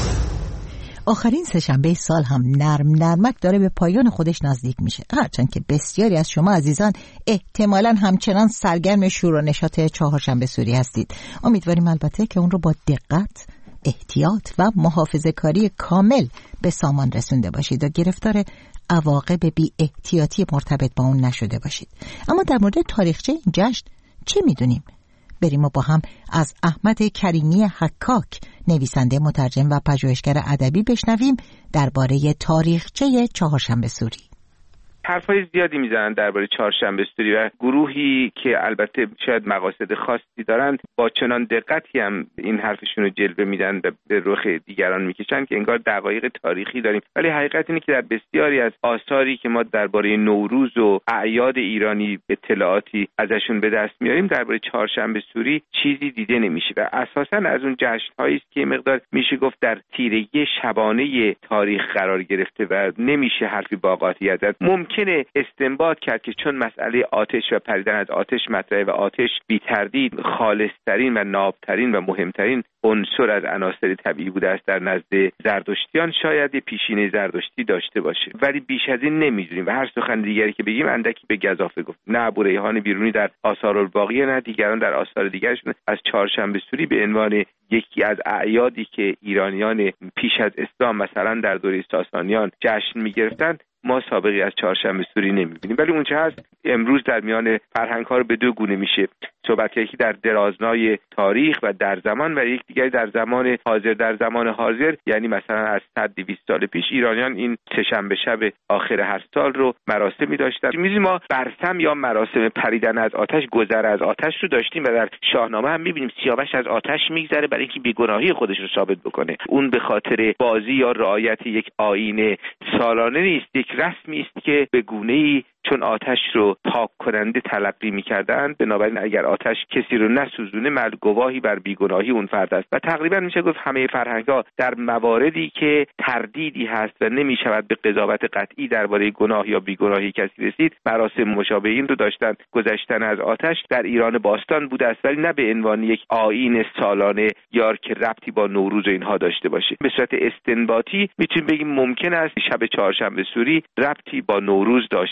آخرین سه‌شنبه سال هم نرم نرمک داره به پایان خودش نزدیک میشه، هرچند که بسیاری از شما عزیزان احتمالاً همچنان سرگرم شور و نشاط چهارشنبه سوری هستید. امیدواریم البته که اون رو با دقت، احتیاط و محافظه‌کاری کامل به سامان رسونده باشید و گرفتار عواقب بی احتیاطی مرتبط با اون نشده باشید. اما در مورد تاریخچه این جشن چه میدونیم؟ بریم و با هم از احمد کریمی حکاک، نویسنده، مترجم و پژوهشگر ادبی، بشنویم درباره تاریخچه چهارشنبه سوری. حرفای زیادی میزنن درباره چهارشنبه سوری و گروهی که البته شاید مقاصد خاصی دارند با چنان دقتی هم این حرفشون رو جلوه میدن و به رخ دیگران میکشن که انگار دقایق تاریخی داریم. ولی حقیقت اینه که در بسیاری از آثاری که ما درباره نوروز و اعیاد ایرانی اطلاعاتی ازشون به دست میاریم درباره چهارشنبه سوری چیزی دیده نمیشه و اساسا از اون جشن‌هایی است که مقدار میشه گفت در تیرگی شبانه تاریخ قرار گرفته و نمیشه حرفی با قاطعیت زد. ممکنه استنباط کرد که چون مسئله آتش و پریدن از آتش مطرحه و آتش بی تردید خالصترین و نابترین و مهمترین عنصر از عناصر طبیعی بوده است در نزد زردشتیان، شاید یه پیشینه زردشتی داشته باشه، ولی بیش از این نمیدونیم و هر سخن دیگری که بگیم اندکی به گزافه گفت. نه ابو ریحان بیرونی در آثار الباقیه نه دیگران در آثار دیگرشون از چهارشنبه سوری به عنوان یکی از اعیادی که ایرانیان پیش از اسلام مثلا در دوره ساسانیان جشن می‌گرفتند ما سابقی از چهارشنبه سوری نمی‌بینیم. ولی اونچه هست امروز در میان فرهنگ‌ها رو به دو گونه میشه صحبت کرد، یکی در درازنای تاریخ و در زمان و یک دیگری در زمان حاضر. در زمان حاضر یعنی مثلا از صد دویست سال پیش ایرانیان این سه‌شنبه شب آخر هر سال رو مراسمی داشتن. می‌بینیم ما برسم یا مراسم پریدن از آتش، گذر از آتش رو داشتیم و در شاهنامه هم می‌بینیم سیاوش از آتش می‌گذره برای اینکه بیگناهی خودش رو ثابت بکنه. اون به خاطر بازی یا رعایت یک آیین سالانه نیست، یک رسمی است که به گونه‌ای چون آتش رو پاک کننده تلقی می‌کردند، بنابراین اگر آتش کسی رو نسوزونه مل گواهی بر بیگناهی اون فرد است و تقریبا میشه گفت همه فرهنگ‌ها در مواردی که تردیدی هست و نمی‌شود به قضاوت قطعی درباره گناه یا بیگناهی کسی رسید، مراسم مشابه این رو داشتن. گذشتن از آتش در ایران باستان بوده است ولی نه به عنوان یک آیین سالانه یا که ربطی با نوروز و اینها داشته باشه. به صورت استنباطی میتونیم بگیم ممکن است شب چهارشنبه سوری ربطی با نوروز داشته و در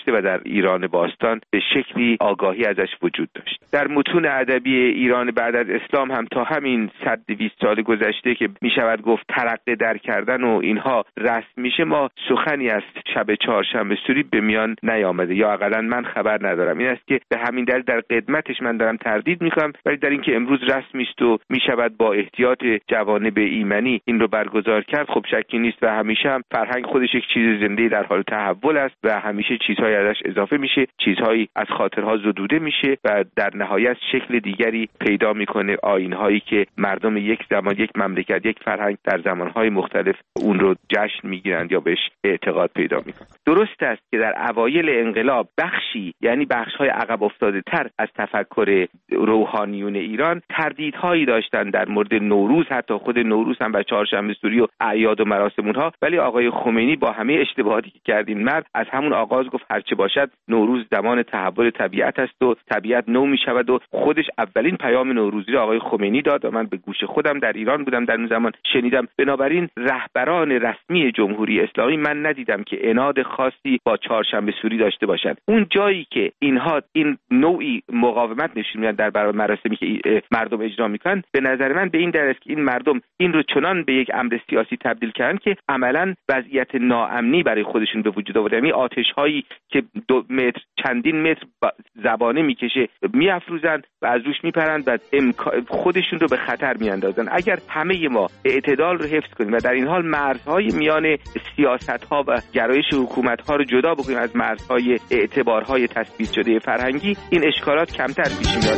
ایران باستان به شکلی آگاهی ازش وجود داشت. در متون ادبی ایران بعد از اسلام هم تا همین صد دویست سال گذشته که میشود گفت ترقه در کردن و اینها رسم میشه، ما سخنی از شب چهارشنبه سوری به میان نیامده، یا اقلا من خبر ندارم. این است که به همین دلیل در قدمتش من دارم تردید میکنم، ولی در اینکه امروز رسمی است و میشود با احتیاط جوانب ایمنی این رو برگزار کرد، خب شکی نیست و همیشه هم فرهنگ خودش یک چیز زنده در حال تحول است و همیشه چیزهای ازش اضافه میشه، چیزهایی از خاطرها زدوده میشه و در نهایت شکل دیگری پیدا میکنه، آیین‌هایی که مردم یک زمان، یک مملکت، یک فرهنگ در زمانهای مختلف اون رو جشن میگیرند یا بهش اعتقاد پیدا میکنند. درست است که در اوایل انقلاب بخشی، یعنی بخش‌های عقب افتاده تر از تفکر روحانیون ایران، تردیدهایی داشتن در مورد نوروز، حتی خود نوروز هم و چهارشنبه سوری و اعیاد و مراسم اونها، ولی آقای خمینی با همه اشتباهاتی که کرد این مرد از همون آغاز گفت هرچه باشد نوروز زمان تحول طبیعت است و طبیعت نو میشود و خودش اولین پیام نوروزی رو آقای خمینی داد و من به گوش خودم در ایران بودم در اون زمان شنیدم. بنابراین رهبران رسمی جمهوری اسلامی من ندیدم که عناد خاصی با چهارشنبه سوری داشته باشند. اون جایی که اینها این نوعی مقاومت نشون میدن در برابر مراسمی که مردم اجرا میکنن، به نظر من به این دلیل است که این مردم این رو چنان به یک امر سیاسی تبدیل کردن که عملاً وضعیت ناامنی برای خودشون به وجود آوردن. یعنی آتش‌هایی که دو متر چندین متر زبانه میکشه میافروزن و از روش میپرند و خودشون رو به خطر میاندازن. اگر همه ما اعتدال رو حفظ کنیم و در این حال مرزهای میان سیاست‌ها و گرایش حکومت‌ها رو جدا بکنیم از مرزهای اعتبارهای تثبیت شده فرهنگی، این اشکالات کمتر پیش میاد.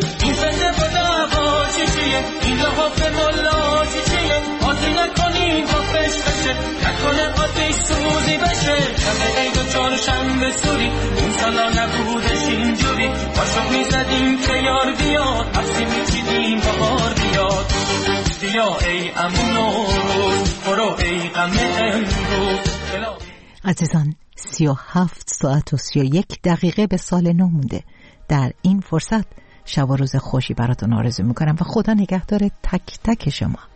چهارشنبه سوری این سالا نبودش اینجوری، عاشق میزدیم که یار بیاد، حبسی میچیدیم بهار بیاد. بیا ای امون روز، برو ای غم امروز. عزیزان، سی و هفت ساعت و سی و یک دقیقه به سال نو مونده. در این فرصت شب و روز خوشی براتون آرزو میکنم و خدا نگهدار تک تک شما.